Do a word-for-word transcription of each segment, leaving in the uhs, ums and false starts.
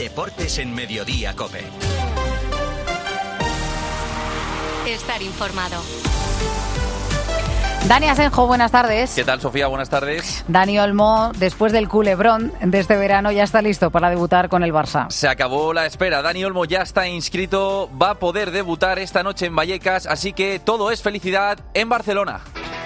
Deportes en Mediodía COPE. Estar informado. Dani Asenjo, buenas tardes. ¿Qué tal, Sofía? Buenas tardes. Dani Olmo, después del culebrón de este verano, ya está listo para debutar con el Barça. Se acabó la espera. Dani Olmo ya está inscrito, va a poder debutar esta noche en Vallecas, así que todo es felicidad en Barcelona.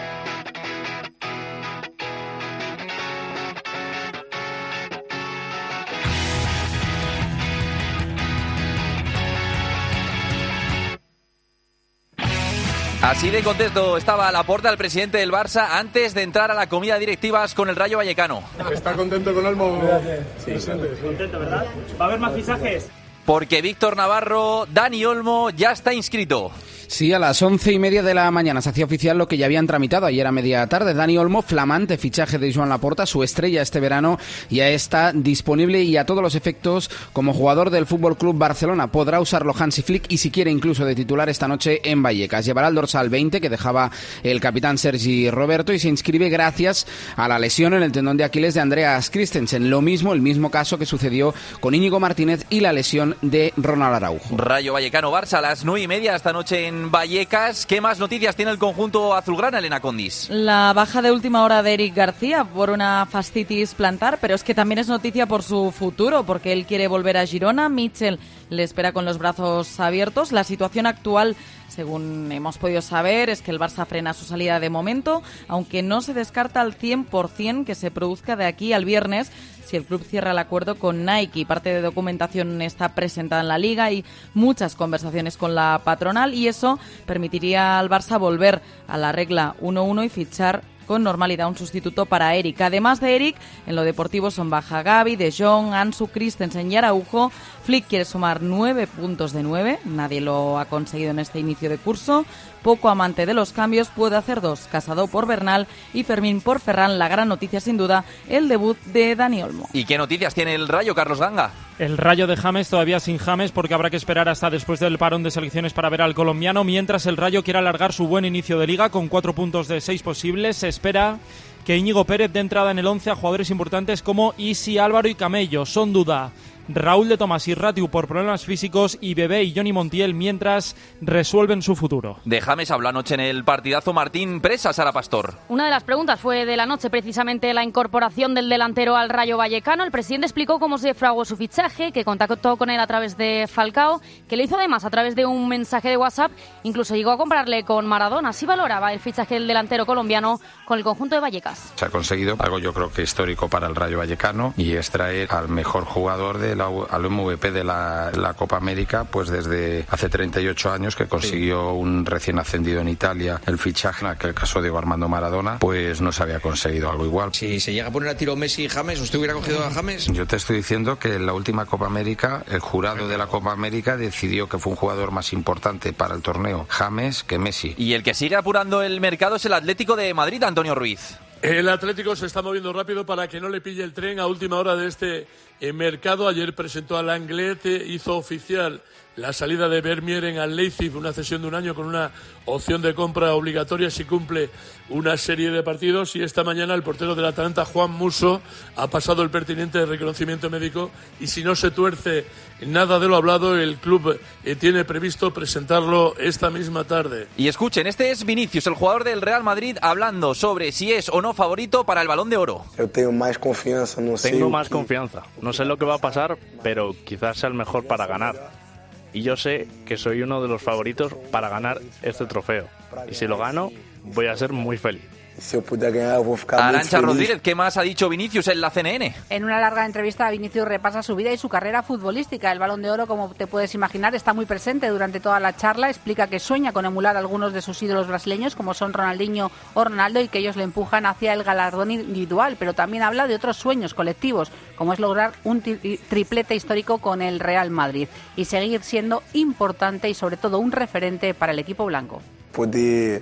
Así de contento estaba Laporta, el presidente del Barça, antes de entrar a la comida de directivas con el Rayo Vallecano. ¿Está contento con Olmo? Sí, contento, ¿verdad? ¿Va a haber más fichajes? Porque Víctor Navarro, Dani Olmo, ya está inscrito. Sí, a las once y media de la mañana se hacía oficial lo que ya habían tramitado ayer a media tarde. Dani Olmo, flamante fichaje de Joan Laporta, su estrella este verano, ya está disponible y a todos los efectos como jugador del F C Barcelona. Podrá usarlo Hansi Flick y si quiere incluso de titular esta noche en Vallecas. Llevará el dorsal veinte que dejaba el capitán Sergi Roberto y se inscribe gracias a la lesión en el tendón de Aquiles de Andreas Christensen. Lo mismo, el mismo caso que sucedió con Íñigo Martínez y la lesión de Ronald Araujo. Rayo Vallecano-Barça a las nueve y media esta noche en Vallecas. ¿Qué más noticias tiene el conjunto azulgrana, Elena Condis? La baja de última hora de Eric García por una fascitis plantar, pero es que también es noticia por su futuro, porque él quiere volver a Girona. Mitchell le espera con los brazos abiertos. La situación actual, según hemos podido saber, es que el Barça frena su salida de momento, aunque no se descarta al cien por ciento que se produzca de aquí al viernes si el club cierra el acuerdo con Nike. Parte de documentación está presentada en la Liga y muchas conversaciones con la patronal, y eso permitiría al Barça volver a la regla uno uno y fichar con normalidad un sustituto para Eric. Además de Eric, en lo deportivo son baja Gavi, De Jong, Ansu, Christensen y Araujo. Flick quiere sumar nueve puntos de nueve, nadie lo ha conseguido en este inicio de curso. Poco amante de los cambios, puede hacer dos, Casado por Bernal y Fermín por Ferran. La gran noticia, sin duda, el debut de Dani Olmo. ¿Y qué noticias tiene el Rayo, Carlos Ganga? El Rayo de James todavía sin James, porque habrá que esperar hasta después del parón de selecciones para ver al colombiano, mientras el Rayo quiere alargar su buen inicio de liga con cuatro puntos de seis posibles. Se espera que Íñigo Pérez dé entrada en el once a jugadores importantes como Isi, Álvaro y Camello. Son duda Raúl de Tomás y Ratiu por problemas físicos y Bebé y Johnny Montiel mientras resuelven su futuro. De James habló anoche en el partidazo Martín Presa, Sara Pastor. Una de las preguntas fue de la noche precisamente la incorporación del delantero al Rayo Vallecano. El presidente explicó cómo se fraguó su fichaje, que contactó con él a través de Falcao, que le hizo además a través de un mensaje de WhatsApp, incluso llegó a comprarle con Maradona. Así valoraba el fichaje del delantero colombiano con el conjunto de Vallecas. Se ha conseguido algo yo creo que histórico para el Rayo Vallecano y es traer al mejor jugador de la, al M V P de la, la Copa América pues desde hace treinta y ocho años, que consiguió un recién ascendido en Italia el fichaje. En aquel caso Diego Armando Maradona pues no se había conseguido algo igual. Si se llega a poner a tiro Messi y James, ¿usted hubiera cogido a James? Yo te estoy diciendo que en la última Copa América el jurado de la Copa América decidió que fue un jugador más importante para el torneo James que Messi. Y el que sigue apurando el mercado es el Atlético de Madrid, Antonio Ruiz. El Atlético se está moviendo rápido para que no le pille el tren a última hora de este mercado. Ayer presentó al Anglet, hizo oficial la salida de Vermeeren al Leipzig, una cesión de un año con una opción de compra obligatoria si cumple una serie de partidos, y esta mañana el portero del Atalanta, Juan Musso, ha pasado el pertinente reconocimiento médico y si no se tuerce nada de lo hablado, el club eh, tiene previsto presentarlo esta misma tarde. Y escuchen, este es Vinicius, el jugador del Real Madrid, hablando sobre si es o no favorito para el Balón de Oro. Yo tengo más confianza, no sé. Tengo más confianza. No sé lo que va a pasar, pero quizás sea el mejor para ganar. Y yo sé que soy uno de los favoritos para ganar este trofeo. Y si lo gano, voy a ser muy feliz. Si yo pudiera ganar, voy a ficar muy Arantxa feliz. Rodríguez, ¿qué más ha dicho Vinicius en la C N N? En una larga entrevista, Vinicius repasa su vida y su carrera futbolística. El Balón de Oro, como te puedes imaginar, está muy presente durante toda la charla. Explica que sueña con emular a algunos de sus ídolos brasileños, como son Ronaldinho o Ronaldo, y que ellos le empujan hacia el galardón individual. Pero también habla de otros sueños colectivos, como es lograr un tri- triplete histórico con el Real Madrid y seguir siendo importante y, sobre todo, un referente para el equipo blanco. Poder...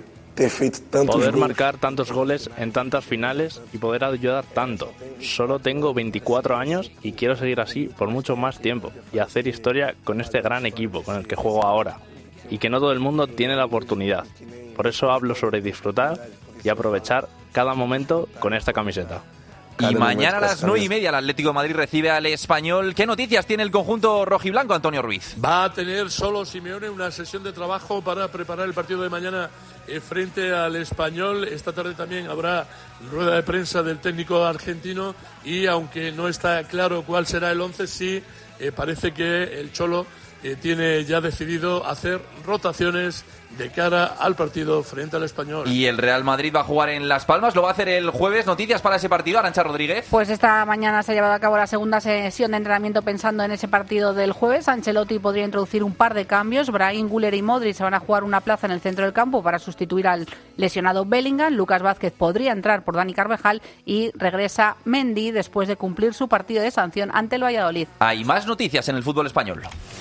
Poder marcar tantos goles en tantas finales y poder ayudar tanto. Solo tengo veinticuatro años y quiero seguir así por mucho más tiempo y hacer historia con este gran equipo con el que juego ahora, y que no todo el mundo tiene la oportunidad. Por eso hablo sobre disfrutar y aprovechar cada momento con esta camiseta. Y mañana a las nueve y media el Atlético de Madrid recibe al Español. ¿Qué noticias tiene el conjunto rojiblanco, Antonio Ruiz? Va a tener solo Simeone una sesión de trabajo para preparar el partido de mañana eh, frente al Español. Esta tarde también habrá rueda de prensa del técnico argentino y aunque no está claro cuál será el once, sí eh, parece que el Cholo eh, tiene ya decidido hacer rotaciones de cara al partido frente al Español. Y el Real Madrid va a jugar en Las Palmas, lo va a hacer el jueves. ¿Noticias para ese partido, Arantxa Rodríguez? Pues esta mañana se ha llevado a cabo la segunda sesión de entrenamiento pensando en ese partido del jueves. Ancelotti podría introducir un par de cambios. Brahim, Güler y Modric se van a jugar una plaza en el centro del campo para sustituir al lesionado Bellingham. Lucas Vázquez podría entrar por Dani Carvajal y regresa Mendy después de cumplir su partido de sanción ante el Valladolid. Hay más noticias en el fútbol español.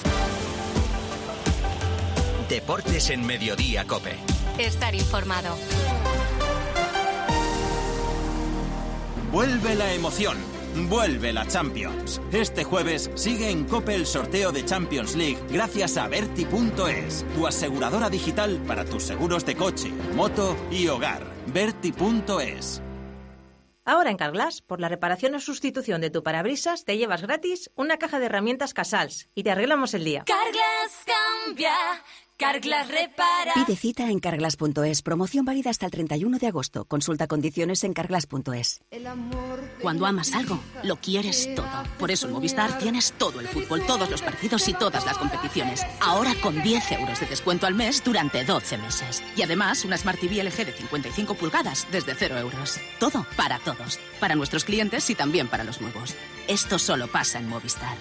Deportes en Mediodía COPE. Estar informado. Vuelve la emoción. Vuelve la Champions. Este jueves sigue en COPE el sorteo de Champions League gracias a Berti punto es, tu aseguradora digital para tus seguros de coche, moto y hogar. Berti punto es. Ahora en Carglass, por la reparación o sustitución de tu parabrisas, te llevas gratis una caja de herramientas Casals y te arreglamos el día. Carglass cambia, Carglass repara. Pide cita en Carglass punto es. Promoción válida hasta el treinta y uno de agosto. Consulta condiciones en Carglass punto es. Cuando amas algo, lo quieres todo. Por eso en Movistar tienes todo el fútbol, todos los partidos y todas las competiciones. Ahora con diez euros de descuento al mes durante doce meses. Y además una Smart T V L G de cincuenta y cinco pulgadas desde cero euros. Todo para todos. Para nuestros clientes y también para los nuevos. Esto solo pasa en Movistar.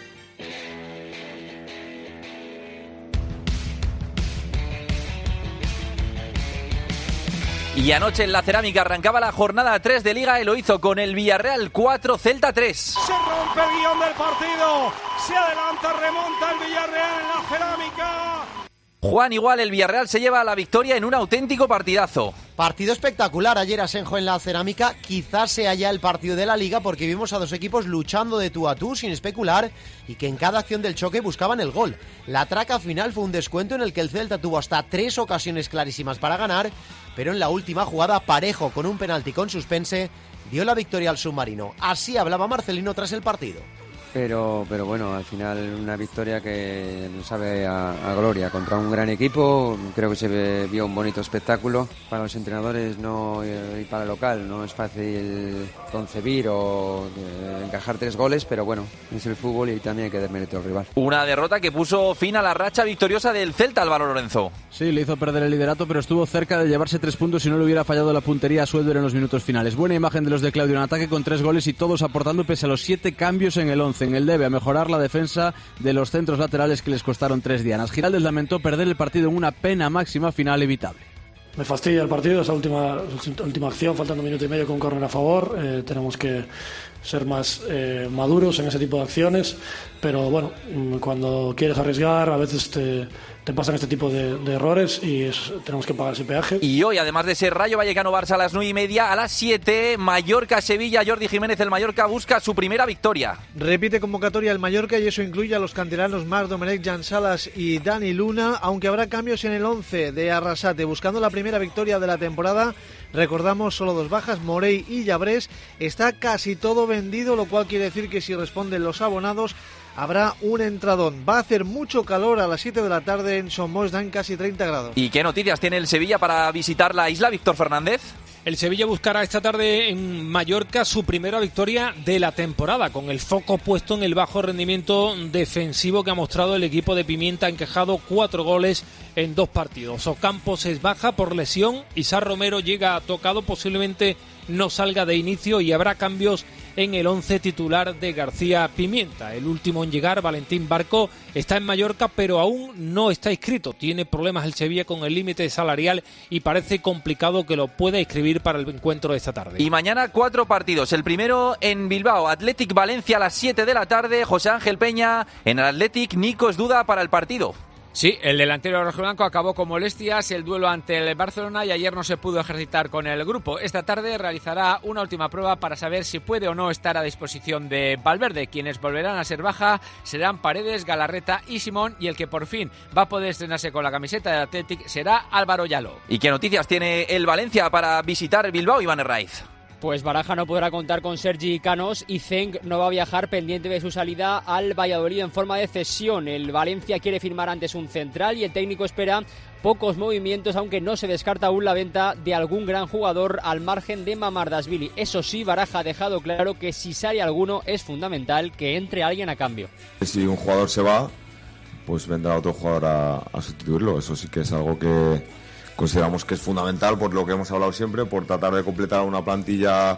Y anoche en la Cerámica arrancaba la jornada tres de Liga y lo hizo con el Villarreal cuatro, Celta tres. Se rompe el guión del partido, se adelanta, remonta el Villarreal en la Cerámica. Juan, igual el Villarreal se lleva la victoria en un auténtico partidazo. Partido espectacular ayer Asenjo en la Cerámica, quizás sea ya el partido de la Liga porque vimos a dos equipos luchando de tú a tú sin especular y que en cada acción del choque buscaban el gol. La traca final fue un descuento en el que el Celta tuvo hasta tres ocasiones clarísimas para ganar, pero en la última jugada Parejo con un penalti con suspense dio la victoria al submarino. Así hablaba Marcelino tras el partido. Pero, pero bueno, al final una victoria que nos sabe a, a gloria contra un gran equipo. Creo que se ve, vio un bonito espectáculo. Para los entrenadores no y para el local no es fácil concebir o eh, encajar tres goles, pero bueno, es el fútbol y también hay que dar mérito al rival. Una derrota que puso fin a la racha victoriosa del Celta, Álvaro Lorenzo. Sí, le hizo perder el liderato, pero estuvo cerca de llevarse tres puntos si no le hubiera fallado la puntería a Suelder en los minutos finales. Buena imagen de los de Claudio en ataque con tres goles y todos aportando pese a los siete cambios en el once. En el debe a mejorar la defensa de los centros laterales que les costaron tres dianas. Giraldez lamentó perder el partido en una pena máxima final evitable. Me fastidia el partido, esa última, última acción, faltando un minuto y medio con córner a favor. Eh, tenemos que ser más eh, maduros en ese tipo de acciones, pero bueno, cuando quieres arriesgar a veces te, te pasan este tipo de, de errores y es, tenemos que pagar ese peaje. Y hoy, además de ser Rayo Vallecano-Barça a las nueve y media, a las siete, Mallorca-Sevilla. Jordi Jiménez, el Mallorca, busca su primera victoria. Repite convocatoria el Mallorca y eso incluye a los canteranos Marc Domenech, Jan Salas y Dani Luna, aunque habrá cambios en el once de Arrasate, buscando la primera victoria de la temporada. Recordamos, solo dos bajas, Morey y Llabrés. Está casi todo vendido, lo cual quiere decir que si responden los abonados habrá un entradón. Va a hacer mucho calor a las siete de la tarde en Somos, dan casi treinta grados. ¿Y qué noticias tiene el Sevilla para visitar la isla, Víctor Fernández? El Sevilla buscará esta tarde en Mallorca su primera victoria de la temporada, con el foco puesto en el bajo rendimiento defensivo que ha mostrado el equipo de Pimienta, ha encajado cuatro goles en dos partidos. Ocampos es baja por lesión, Isar Romero llega tocado, posiblemente no salga de inicio y habrá cambios en el once titular de García Pimienta. El último en llegar, Valentín Barco, está en Mallorca pero aún no está inscrito. Tiene problemas el Sevilla con el límite salarial y parece complicado que lo pueda inscribir para el encuentro de esta tarde. Y mañana cuatro partidos. El primero en Bilbao, Athletic Valencia a las siete de la tarde. José Ángel Peña en el Athletic. Nico es duda para el partido. Sí, el delantero rojiblanco acabó con molestias el duelo ante el Barcelona y ayer no se pudo ejercitar con el grupo. Esta tarde realizará una última prueba para saber si puede o no estar a disposición de Valverde. Quienes volverán a ser baja serán Paredes, Galarreta y Simón, y el que por fin va a poder estrenarse con la camiseta del Athletic será Álvaro Yalo. ¿Y qué noticias tiene el Valencia para visitar Bilbao, Iván Herraiz? Pues Baraja no podrá contar con Sergi Canos y Zenc no va a viajar pendiente de su salida al Valladolid en forma de cesión. El Valencia quiere firmar antes un central y el técnico espera pocos movimientos, aunque no se descarta aún la venta de algún gran jugador al margen de Mamardashvili. Eso sí, Baraja ha dejado claro que si sale alguno es fundamental que entre alguien a cambio. Si un jugador se va, pues vendrá otro jugador a, a sustituirlo. Eso sí que es algo que consideramos que es fundamental, por lo que hemos hablado siempre, por tratar de completar una plantilla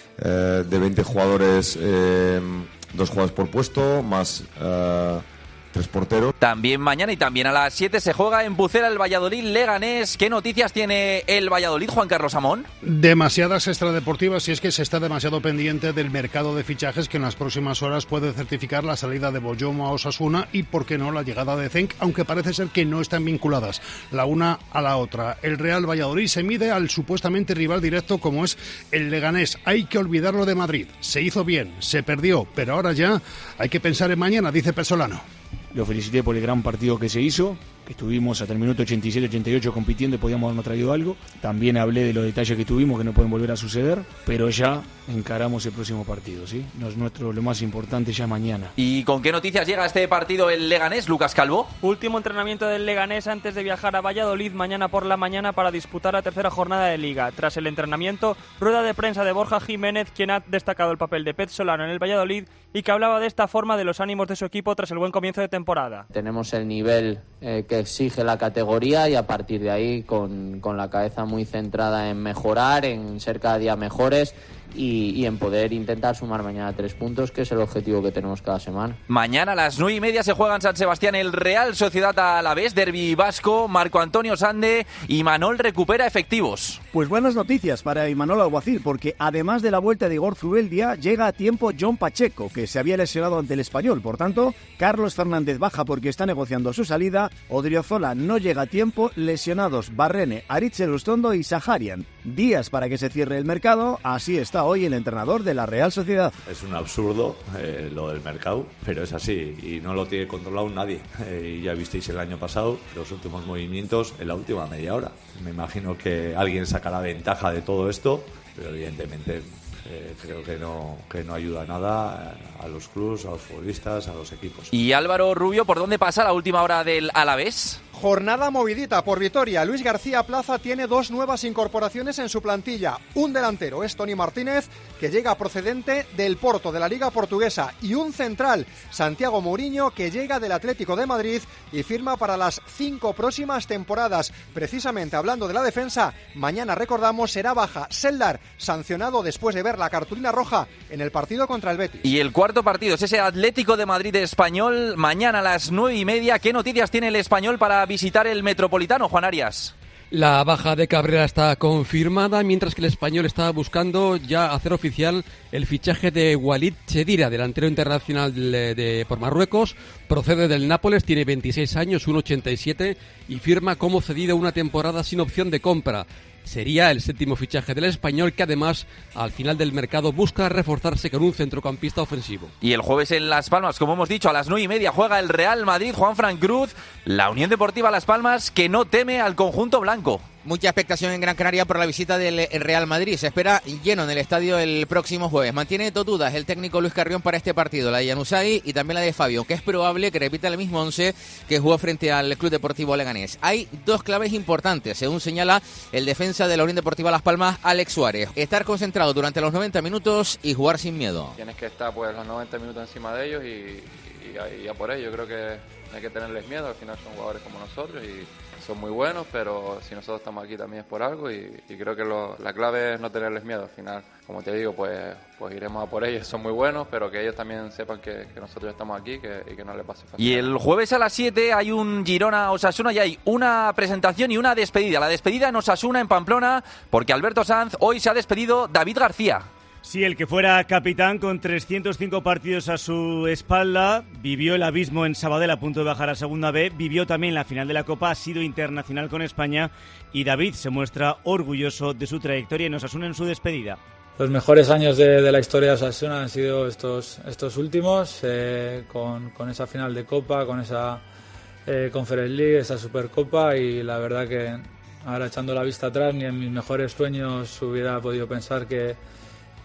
eh, de veinte jugadores, eh, dos jugadores por puesto, más eh, tres porteros. También mañana y también a las siete se juega en Pucela el Valladolid-Leganés. ¿Qué noticias tiene el Valladolid, Juan Carlos Amón? Demasiadas extradeportivas, y es que se está demasiado pendiente del mercado de fichajes, que en las próximas horas puede certificar la salida de Boyomo a Osasuna y, por qué no, la llegada de Zenc, aunque parece ser que no están vinculadas la una a la otra. El Real Valladolid se mide al supuestamente rival directo como es el Leganés. Hay que olvidarlo de Madrid. Se hizo bien, se perdió, pero ahora ya hay que pensar en mañana, dice Pesolano. Lo felicité por el gran partido que se hizo, que estuvimos hasta el minuto ochenta y siete ochenta y ocho compitiendo y podíamos habernos traído algo. También hablé de los detalles que tuvimos que no pueden volver a suceder, pero ya encaramos el próximo partido, ¿sí? No es nuestro, lo más importante ya mañana. ¿Y con qué noticias llega a este partido el Leganés, Lucas Calvo? Último entrenamiento del Leganés antes de viajar a Valladolid mañana por la mañana para disputar la tercera jornada de Liga. Tras el entrenamiento, rueda de prensa de Borja Jiménez, quien ha destacado el papel de Pesolano en el Valladolid y que hablaba de esta forma de los ánimos de su equipo tras el buen comienzo de temporada. Tenemos el nivel eh, que exige la categoría y a partir de ahí con, con la cabeza muy centrada en mejorar, en ser cada día mejores y, y en poder intentar sumar mañana tres puntos, que es el objetivo que tenemos cada semana. Mañana a las nueve y media se juega en San Sebastián el Real Sociedad Alavés, derbi vasco. Marco Antonio Sande y Manol recupera efectivos. Pues buenas noticias para Imanol Alguacil, porque además de la vuelta de Igor Zubeldia, llega a tiempo John Pacheco, que se había lesionado ante el Español. Por tanto, Carlos Fernández baja porque está negociando su salida. Odriozola no llega a tiempo. Lesionados Barrene, Aritz Elustondo y Saharian. Días para que se cierre el mercado. Así está hoy el entrenador de la Real Sociedad. Es un absurdo eh, lo del mercado, pero es así y no lo tiene controlado nadie. Eh, ya visteis el año pasado los últimos movimientos en la última media hora. Me imagino que alguien sacará ventaja de todo esto, pero evidentemente eh, creo que no, que no ayuda nada a los clubes, a los futbolistas, a los equipos. Y Álvaro Rubio, ¿por dónde pasa la última hora del Alavés? Jornada movidita por Vitoria. Luis García Plaza tiene dos nuevas incorporaciones en su plantilla. Un delantero es Toni Martínez, que llega procedente del Porto, de la Liga Portuguesa, y un central, Santiago Mourinho, que llega del Atlético de Madrid y firma para las cinco próximas temporadas. Precisamente hablando de la defensa, mañana recordamos será baja Seldar, sancionado después de ver la cartulina roja en el partido contra el Betis. Y el cuarto partido es ese Atlético de Madrid Español, mañana a las nueve y media. ¿Qué noticias tiene el Español para visitar el Metropolitano, Juan Arias? La baja de Cabrera está confirmada, mientras que el Español está buscando ya hacer oficial el fichaje de Walid Chedira, delantero internacional de, de, por Marruecos, procede del Nápoles, tiene veintiséis años, uno ochenta y siete y firma como cedido una temporada sin opción de compra. Sería el séptimo fichaje del Español, que además al final del mercado busca reforzarse con un centrocampista ofensivo. Y el jueves en Las Palmas, como hemos dicho, a las nueve y media juega el Real Madrid, Juanfran Cruz, la Unión Deportiva Las Palmas, que no teme al conjunto blanco. Mucha expectación en Gran Canaria por la visita del Real Madrid. Se espera lleno en el estadio el próximo jueves. Mantiene dos dudas el técnico Luis Carrión para este partido, la de Januzaj y también la de Fabio, que es probable que repita el mismo once que jugó frente al Club Deportivo Leganés. Hay dos claves importantes, según señala el defensa de la Unión Deportiva Las Palmas, Alex Suárez. Estar concentrado durante los noventa minutos y jugar sin miedo. Tienes que estar pues los noventa minutos encima de ellos y, y, a, y a por ello. Yo creo que no hay que tenerles miedo, al final son jugadores como nosotros y son muy buenos, pero si nosotros estamos aquí también es por algo y, y creo que lo, la clave es no tenerles miedo. Al final, como te digo, pues, pues iremos a por ellos, son muy buenos, pero que ellos también sepan que, que nosotros estamos aquí que, y que no les pase fácil. Y el jueves a las siete hay un Girona-Osasuna y hay una presentación y una despedida. La despedida en Osasuna, en Pamplona, porque Alberto Sanz hoy se ha despedido David García. Sí, el que fuera capitán con trescientos cinco partidos a su espalda, vivió el abismo en Sabadell a punto de bajar a Segunda B, vivió también la final de la Copa, ha sido internacional con España y David se muestra orgulloso de su trayectoria en Osasuna en su despedida. Los mejores años de, de la historia de Osasuna han sido estos, estos últimos, eh, con, con esa final de Copa, con esa eh, Conference League, esa Supercopa y la verdad que ahora echando la vista atrás ni en mis mejores sueños hubiera podido pensar que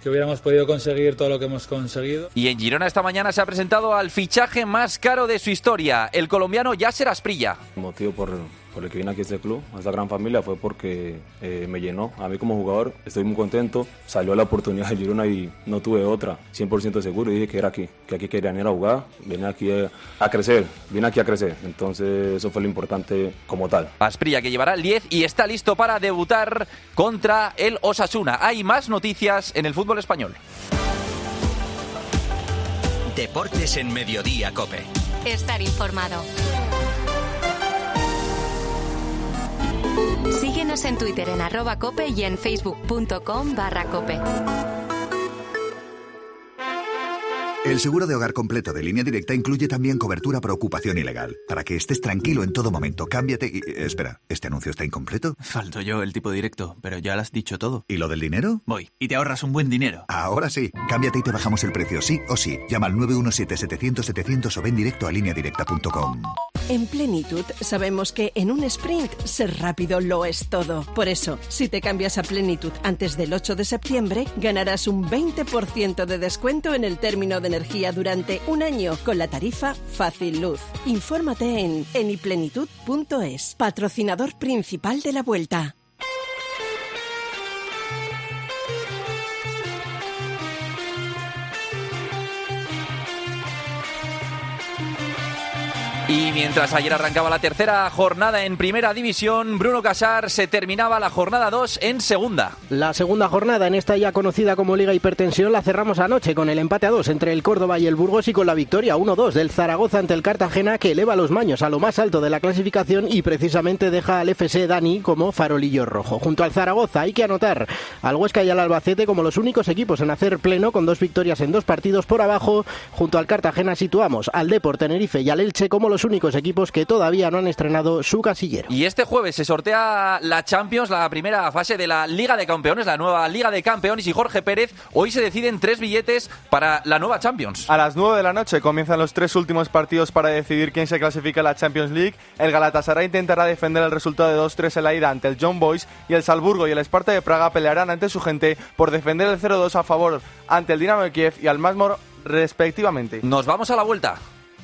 que hubiéramos podido conseguir todo lo que hemos conseguido. Y en Girona esta mañana se ha presentado al fichaje más caro de su historia, el colombiano Yasser Asprilla. El motivo por, por el que vine aquí a este club, a esta gran familia, fue porque eh, me llenó. A mí como jugador estoy muy contento, salió la oportunidad de Girona y no tuve otra, cien por ciento seguro, y dije que era aquí, que aquí quería venir a jugar, venir aquí a, a crecer, vine aquí a crecer, entonces eso fue lo importante como tal. Asprilla, que llevará el diez y está listo para debutar contra el Osasuna. Hay más noticias en el fútbol español. Deportes en Mediodía COPE. Estar informado. Síguenos en Twitter en arroba cope y en facebook.com barra cope. El seguro de hogar completo de Línea Directa incluye también cobertura por ocupación ilegal. Para que estés tranquilo en todo momento, cámbiate y... Espera, ¿este anuncio está incompleto? Falto yo, el tipo directo, pero ya lo has dicho todo. ¿Y lo del dinero? Voy, y te ahorras un buen dinero. Ahora sí, cámbiate y te bajamos el precio, sí o sí. Llama al nueve uno siete, setecientos, setecientos o ven directo a línea directa punto com. En Plenitud sabemos que en un sprint ser rápido lo es todo. Por eso, si te cambias a Plenitud antes del ocho de septiembre, ganarás un veinte por ciento de descuento en el término de energía durante un año con la tarifa Fácil Luz. Infórmate en eniplenitud punto es, patrocinador principal de la Vuelta. Y mientras ayer arrancaba la tercera jornada en Primera División, Bruno Casar, se terminaba la jornada dos en Segunda. La segunda jornada en esta ya conocida como Liga Hipertensión la cerramos anoche con el empate a dos entre el Córdoba y el Burgos y con la victoria uno dos del Zaragoza ante el Cartagena, que eleva los maños a lo más alto de la clasificación y precisamente deja al F C Dani como farolillo rojo. Junto al Zaragoza hay que anotar al Huesca y al Albacete como los únicos equipos en hacer pleno con dos victorias en dos partidos por abajo. Junto al Cartagena situamos al Depor, Tenerife y al Elche como los únicos equipos que todavía no han estrenado su casillero. Y este jueves se sortea la Champions, la primera fase de la Liga de Campeones, la nueva Liga de Campeones, y Jorge Pérez, hoy se deciden tres billetes para la nueva Champions. A las nueve de la noche comienzan los tres últimos partidos para decidir quién se clasifica a la Champions League. El Galatasaray intentará defender el resultado de dos tres en la ida ante el Young Boys, y el Salzburgo y el Sparta de Praga pelearán ante su gente por defender el cero dos a favor ante el Dinamo de Kiev y al Masmor respectivamente. Nos vamos a la vuelta.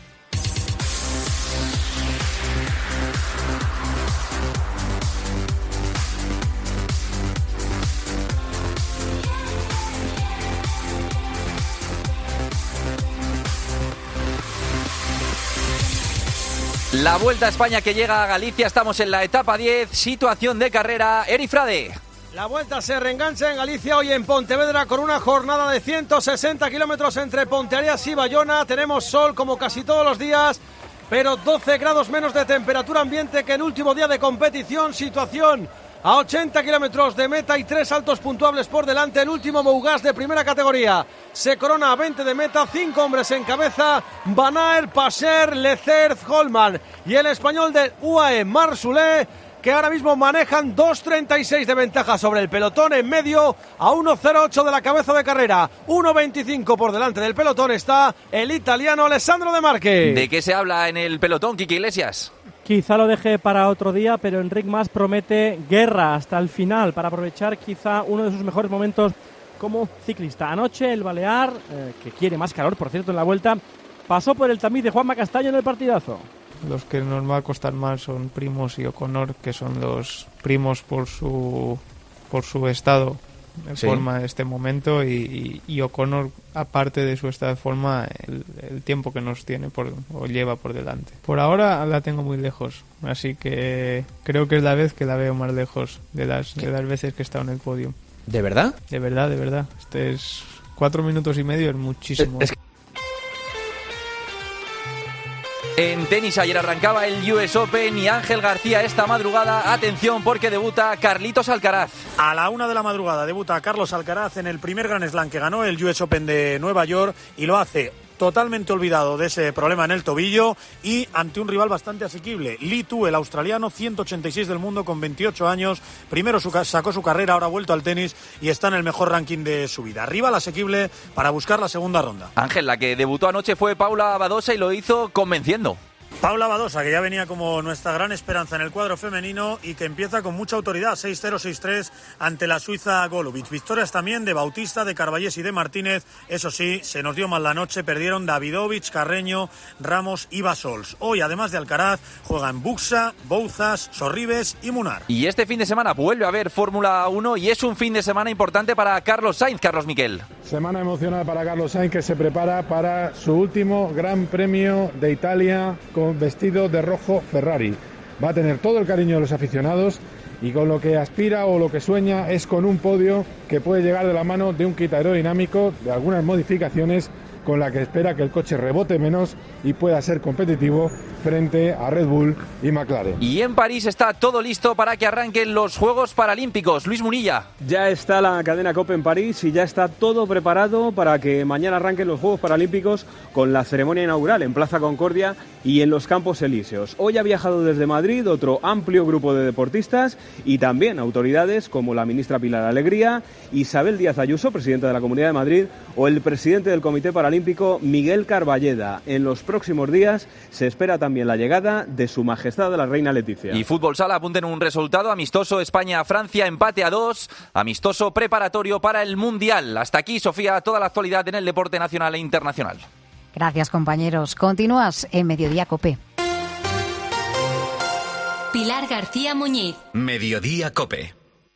La Vuelta a España que llega a Galicia, estamos en la etapa diez, situación de carrera, Eri Frade. La Vuelta se reengancha en Galicia hoy en Pontevedra con una jornada de ciento sesenta kilómetros entre Ponteareas y Bayona. Tenemos sol como casi todos los días, pero doce grados menos de temperatura ambiente que el último día de competición. Situación a ochenta kilómetros de meta y tres saltos puntuables por delante. El último Mougaz de primera categoría se corona a veinte de meta, cinco hombres en cabeza: Van Aert, Passer, Leclerc, Holman y el español de U A E, Marsulé, que ahora mismo manejan dos treinta y seis de ventaja sobre el pelotón. En medio, a uno cero ocho de la cabeza de carrera, uno veinticinco por delante del pelotón está el italiano Alessandro De Marque. ¿De qué se habla en el pelotón, Quique Iglesias? Quizá lo deje para otro día, pero Enric Mas promete guerra hasta el final para aprovechar quizá uno de sus mejores momentos como ciclista. Anoche el Balear, eh, que quiere más calor, por cierto, en la Vuelta, pasó por el tamiz de Juanma Castaño en el partidazo. Los que nos va a costar más son Primoz y O'Connor, que son los primos por su por su estado de sí. forma de este momento, y, y, y O'Connor, aparte de su estado de forma, el, el tiempo que nos tiene por, o lleva por delante. Por ahora la tengo muy lejos, así que creo que es la vez que la veo más lejos de las, de las veces que he estado en el podio. ¿De verdad? De verdad, de verdad. Este es cuatro minutos y medio, es muchísimo. Es, es... En tenis ayer arrancaba el U S Open y Ángel García esta madrugada, atención porque debuta Carlitos Alcaraz. A la una de la madrugada debuta Carlos Alcaraz en el primer Grand Slam que ganó, el U S Open de Nueva York, y lo hace totalmente olvidado de ese problema en el tobillo y ante un rival bastante asequible. Lee Tu, el australiano, ciento ochenta y seis del mundo con veintiocho años. Primero su, sacó su carrera, ahora ha vuelto al tenis y está en el mejor ranking de su vida. Rival asequible para buscar la segunda ronda. Ángel, la que debutó anoche fue Paula Badosa y lo hizo convenciendo. Paula Badosa, que ya venía como nuestra gran esperanza en el cuadro femenino y que empieza con mucha autoridad, seis cero seis tres ante la suiza Golubic. Victorias también de Bautista, de Carballés y de Martínez. Eso sí, se nos dio mal la noche, perdieron Davidovich, Carreño, Ramos y Basols. Hoy, además de Alcaraz, juegan Buxa, Bouzas, Sorribes y Munar. Y este fin de semana vuelve a haber Fórmula uno y es un fin de semana importante para Carlos Sainz. Carlos Miquel. Semana emocional para Carlos Sainz, que se prepara para su último Gran Premio de Italia con vestido de rojo Ferrari. Va a tener todo el cariño de los aficionados y con lo que aspira o lo que sueña es con un podio que puede llegar de la mano de un kit aerodinámico, de algunas modificaciones con la que espera que el coche rebote menos y pueda ser competitivo frente a Red Bull y McLaren. Y en París está todo listo para que arranquen los Juegos Paralímpicos. Luis Munilla. Ya está la cadena COPE en París y ya está todo preparado para que mañana arranquen los Juegos Paralímpicos con la ceremonia inaugural en Plaza Concordia y en los Campos Elíseos. Hoy ha viajado desde Madrid otro amplio grupo de deportistas y también autoridades como la ministra Pilar Alegría, Isabel Díaz Ayuso, presidenta de la Comunidad de Madrid, o el presidente del Comité Paralímpico, Miguel Carballeda. En los próximos días se espera también también la llegada de Su Majestad la Reina Leticia. Y Fútbol Sala apunten un resultado amistoso España-Francia, empate a dos, amistoso preparatorio para el Mundial. Hasta aquí, Sofía, toda la actualidad en el deporte nacional e internacional. Gracias, compañeros. Continúas en Mediodía COPE. Pilar García Muñiz. Mediodía COPE.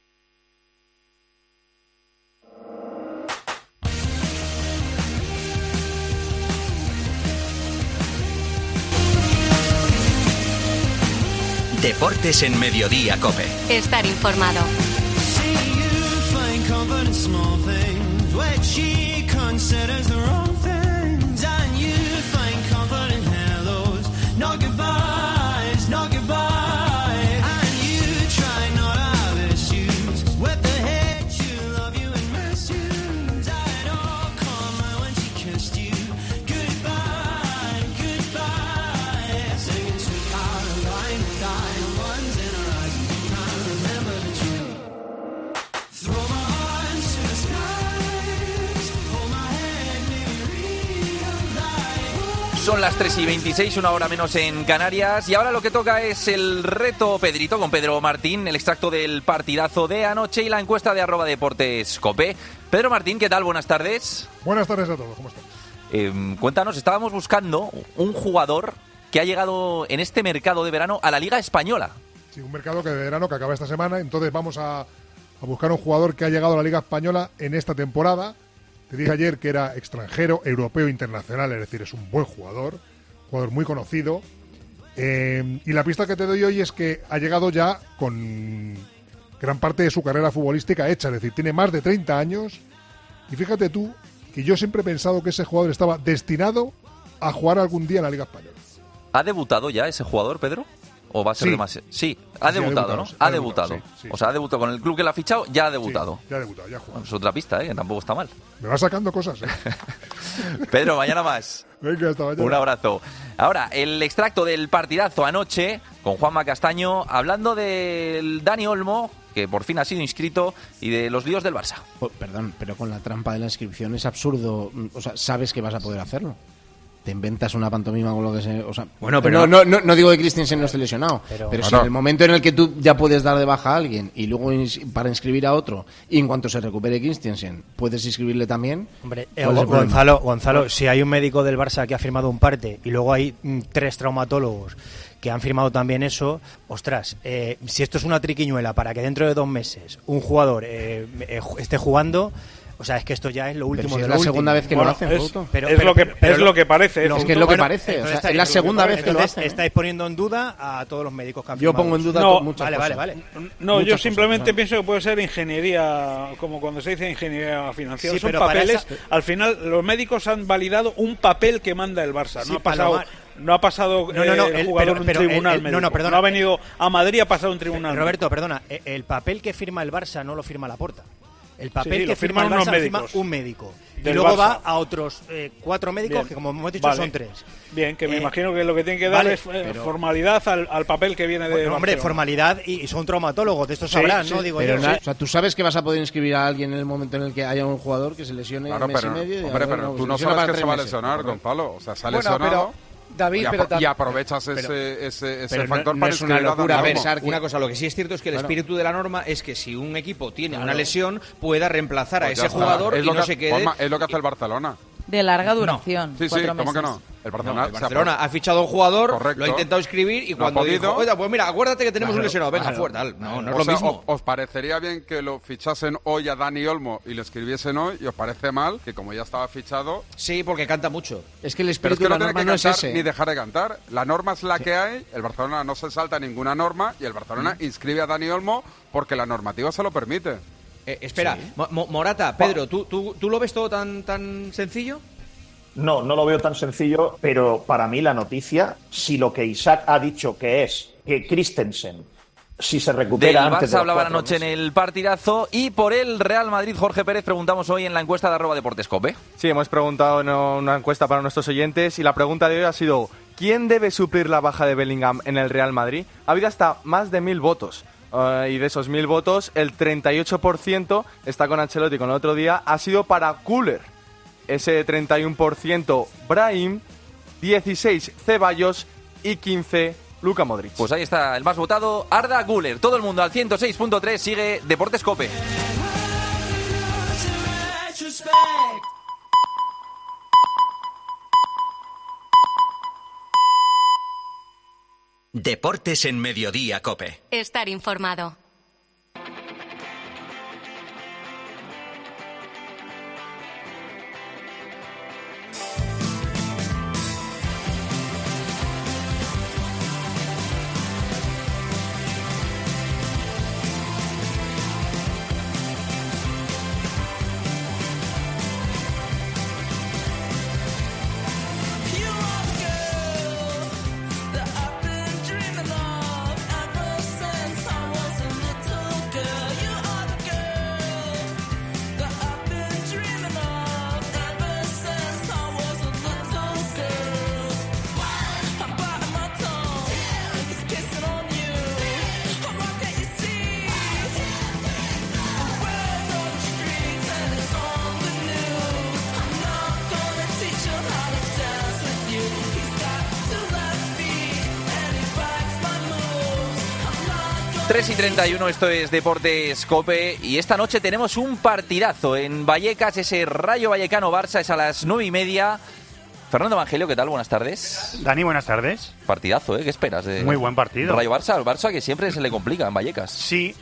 Deportes en Mediodía COPE. Estar informado. Son las tres y veintiséis, una hora menos en Canarias. Y ahora lo que toca es el reto Pedrito con Pedro Martín, el extracto del partidazo de anoche y la encuesta de arroba deportes COPE. Pedro Martín, ¿qué tal? Buenas tardes. Buenas tardes a todos, ¿cómo están? Eh, cuéntanos, estábamos buscando un jugador que ha llegado en este mercado de verano a la Liga Española. Sí, un mercado que de verano que acaba esta semana. Entonces vamos a, a buscar un jugador que ha llegado a la Liga Española en esta temporada. Te dije ayer que era extranjero, europeo, internacional, es decir, es un buen jugador, jugador muy conocido. Eh, y la pista que te doy hoy es que ha llegado ya con gran parte de su carrera futbolística hecha, es decir, tiene más de treinta años. Y fíjate tú que yo siempre he pensado que ese jugador estaba destinado a jugar algún día en la Liga Española. ¿Ha debutado ya ese jugador, Pedro? ¿O va a ser Sí. demasiado? Sí, ha Sí, debutado, ha debutado, ¿no? sí, Ha ha debutado. debutado, sí, sí. O sea, ha debutado con el club que lo ha fichado, ya ha debutado. Sí, ya ha debutado, ya ha jugado. Bueno, es otra pista, ¿eh? Que tampoco está mal. Me va sacando cosas, ¿eh? Pedro, mañana más. Venga, hasta mañana. Un abrazo. Ahora, el extracto del partidazo anoche con Juanma Castaño, hablando del Dani Olmo, que por fin ha sido inscrito, y de los líos del Barça. Oh, perdón, pero con la trampa de la inscripción es absurdo. O sea, sabes que vas a poder hacerlo. Te inventas una pantomima con lo que se... O sea, Bueno, pero no, no- no, no, no digo que Christensen no esté lesionado, pero, Pero- si Claro. en el momento en el que tú ya puedes dar de baja a alguien y luego ins- para inscribir a otro, y en cuanto se recupere Christensen, puedes inscribirle también... Hombre, ¿cuál es el problema? Gonzalo, Gonzalo, si hay un médico del Barça que ha firmado un parte y luego hay mm, tres traumatólogos que han firmado también eso, ostras, eh, si esto es una triquiñuela para que dentro de dos meses un jugador eh, eh, ju- esté jugando... O sea, es que esto ya es lo último. si de es lo la último. segunda vez que lo hacen, es, Fausto. pero- Es pero- lo que- pero es lo que parece, lo- es que es lo que bueno, parece, o entonces sea, está- es la lo que segunda parece. vez que lo Entonces, hacen, ¿eh? Estáis poniendo en duda a todos los médicos que han Yo firmado pongo en duda eso. to- muchas vale, cosas. Vale, vale, No, Muchas yo cosas, simplemente ¿no? pienso que puede ser ingeniería, como cuando se dice ingeniería financiera. Sí, Son pero para papeles. esa- Al final, los médicos han validado un papel que manda el Barça. Sí, no ha pasado. Palomar. No ha pasado No, no, no, eh, el el- jugador pero- en un pero tribunal el- el- no, médico. no, perdona. ha venido a Madrid, ha pasado un tribunal. Roberto, perdona, e- el papel que firma el Barça no lo firma Laporta. El papel Sí, que lo firma el firman Barça unos lo firma médicos. un médico. Y Del luego Barça. va a otros eh, cuatro médicos Bien. que, como hemos dicho, Vale. son tres. Bien, que me Eh, imagino que lo que tiene que dar vale, es eh, pero- formalidad al, al papel que viene de Bueno, hombre, Barcelona. formalidad y, y son traumatólogos, de esto Sí, sabrán, sí, ¿no? Digo Pero yo. na- Sí. o sea, tú sabes que vas a poder inscribir a alguien en el momento en el que haya un jugador que se lesione Claro, un mes pero, y medio. y hombre, ahora pero no, tú se no lesiona sabes para que tres se va a meses. lesionar, Gonzalo. O sea, se ha Bueno, lesionado. pero David, y, pero apro- y aprovechas ese, pero, ese, ese pero factor no, para no es una inscribir a locura Dani Olmo. pensar que... Una cosa, lo que sí es cierto es que el Claro. espíritu de la norma es que si un equipo tiene Claro. una lesión, pueda reemplazar a Pues ese ya está. jugador Es y lo no que- se quede... Juanma, es lo que hace el Barcelona. De larga duración. Sí, sí, cuatro ¿cómo meses. que no? El Barcelona, No, el se Barcelona ha fichado a un jugador, Correcto. lo ha intentado inscribir y No ha cuando podido. dijo, oiga, pues mira, acuérdate que tenemos Claro, un lesionado, venga, claro, fuera, tal. No, no es O lo sea, mismo. ¿os, os parecería bien que lo fichasen hoy a Dani Olmo y lo escribiesen hoy? ¿Y os parece mal que como ya estaba fichado... Sí, porque canta mucho. Es que el Pero espíritu es que de no la tiene norma que no es cantar ese. ni dejar de cantar. La norma es la que hay, el Barcelona no se salta ninguna norma y el Barcelona inscribe a Dani Olmo porque la normativa se lo permite. Eh, espera, Mo- Mo- Morata, Pedro, ¿tú, tú, ¿tú lo ves todo tan, tan sencillo? No, no lo veo tan sencillo, pero para mí la noticia, si lo que Isaac ha dicho que es que Christensen, si se Del recupera antes Barça de los hablaba cuatro anoche en meses- el partidazo y por el Real Madrid, Jorge Pérez, preguntamos hoy en la encuesta de arroba Deportes Cope. Sí, hemos preguntado en una encuesta para nuestros oyentes y la pregunta de hoy ha sido ¿quién debe suplir la baja de Bellingham en el Real Madrid? Ha habido hasta más de mil votos. Uh, y de esos mil votos, el treinta y ocho por ciento está con Ancelotti con el otro día, ha sido para Güler. Ese treinta y uno por ciento Brahim, dieciséis Ceballos y quince Luka Modric. Pues ahí está el más votado, Arda Güler. Todo el mundo al ciento seis punto tres sigue Deportes Cope. Deportes en Mediodía Cope. Estar informado. tres y treinta y uno, esto es Deportes Cope y esta noche tenemos un partidazo en Vallecas, ese Rayo Vallecano-Barça es a las nueve y media. Fernando Evangelio, ¿qué tal? Buenas tardes. Dani, buenas tardes. Partidazo, ¿eh? ¿Qué esperas? De Muy buen partido. Rayo-Barça, al Barça que siempre se le complica en Vallecas. Sí,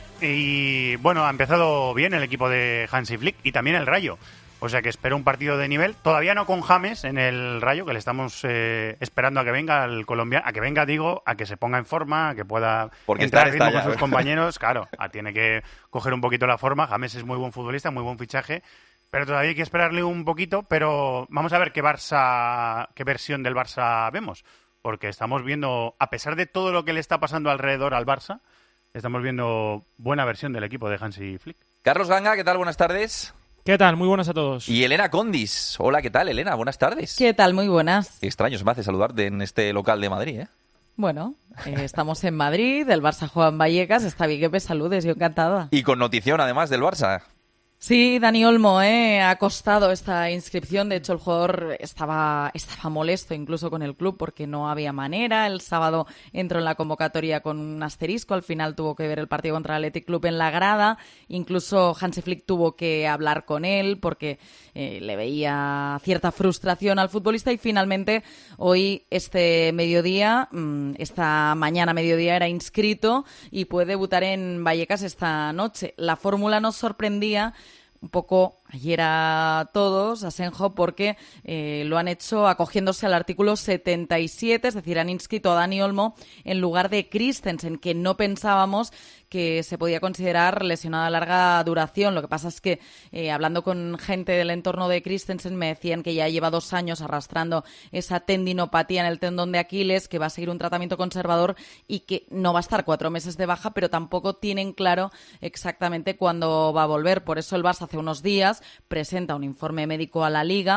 y bueno, ha empezado bien el equipo de Hansi Flick y también el Rayo. O sea que espero un partido de nivel. Todavía no con James en el Rayo, que le estamos eh, esperando a que venga el colombiano, a que venga, digo, a que se ponga en forma, a que pueda Porque entrar está- al ritmo está con ya. sus compañeros. Claro, a- tiene que coger un poquito la forma. James es muy buen futbolista, muy buen fichaje. Pero todavía hay que esperarle un poquito, pero vamos a ver qué Barça, qué versión del Barça vemos. Porque estamos viendo, a pesar de todo lo que le está pasando alrededor al Barça, estamos viendo buena versión del equipo de Hansi Flick. Carlos Ganga, ¿qué tal? Buenas tardes. ¿Qué tal? Muy buenas a todos. Y Elena Condis. Hola, ¿qué tal, Elena? Buenas tardes. ¿Qué tal? Muy buenas. Qué extraño se me hace saludarte en este local de Madrid, ¿eh? Bueno, eh, estamos en Madrid, el Barça juega en Vallecas, está bien que me saludes, yo encantada. Y con notición, además, del Barça. Sí, Dani Olmo eh, ha costado esta inscripción. De hecho, el jugador estaba, estaba molesto incluso con el club porque no había manera. El sábado entró en la convocatoria con un asterisco. Al final tuvo que ver el partido contra el Athletic Club en la grada. Incluso Hansi Flick tuvo que hablar con él porque eh, le veía cierta frustración al futbolista. Y finalmente, hoy, este mediodía, mmm, esta mañana mediodía, era inscrito y puede debutar en Vallecas esta noche. La fórmula nos sorprendía un poco ayer a todos, a Senjo, porque eh, lo han hecho acogiéndose al artículo setenta y siete, es decir, han inscrito a Dani Olmo en lugar de Christensen, que no pensábamos que se podía considerar lesionada a larga duración. Lo que pasa es que, eh, hablando con gente del entorno de Christensen, me decían que ya lleva dos años arrastrando esa tendinopatía en el tendón de Aquiles, que va a seguir un tratamiento conservador y que no va a estar cuatro meses de baja, pero tampoco tienen claro exactamente cuándo va a volver. Por eso el Barça hace unos días presenta un informe médico a la Liga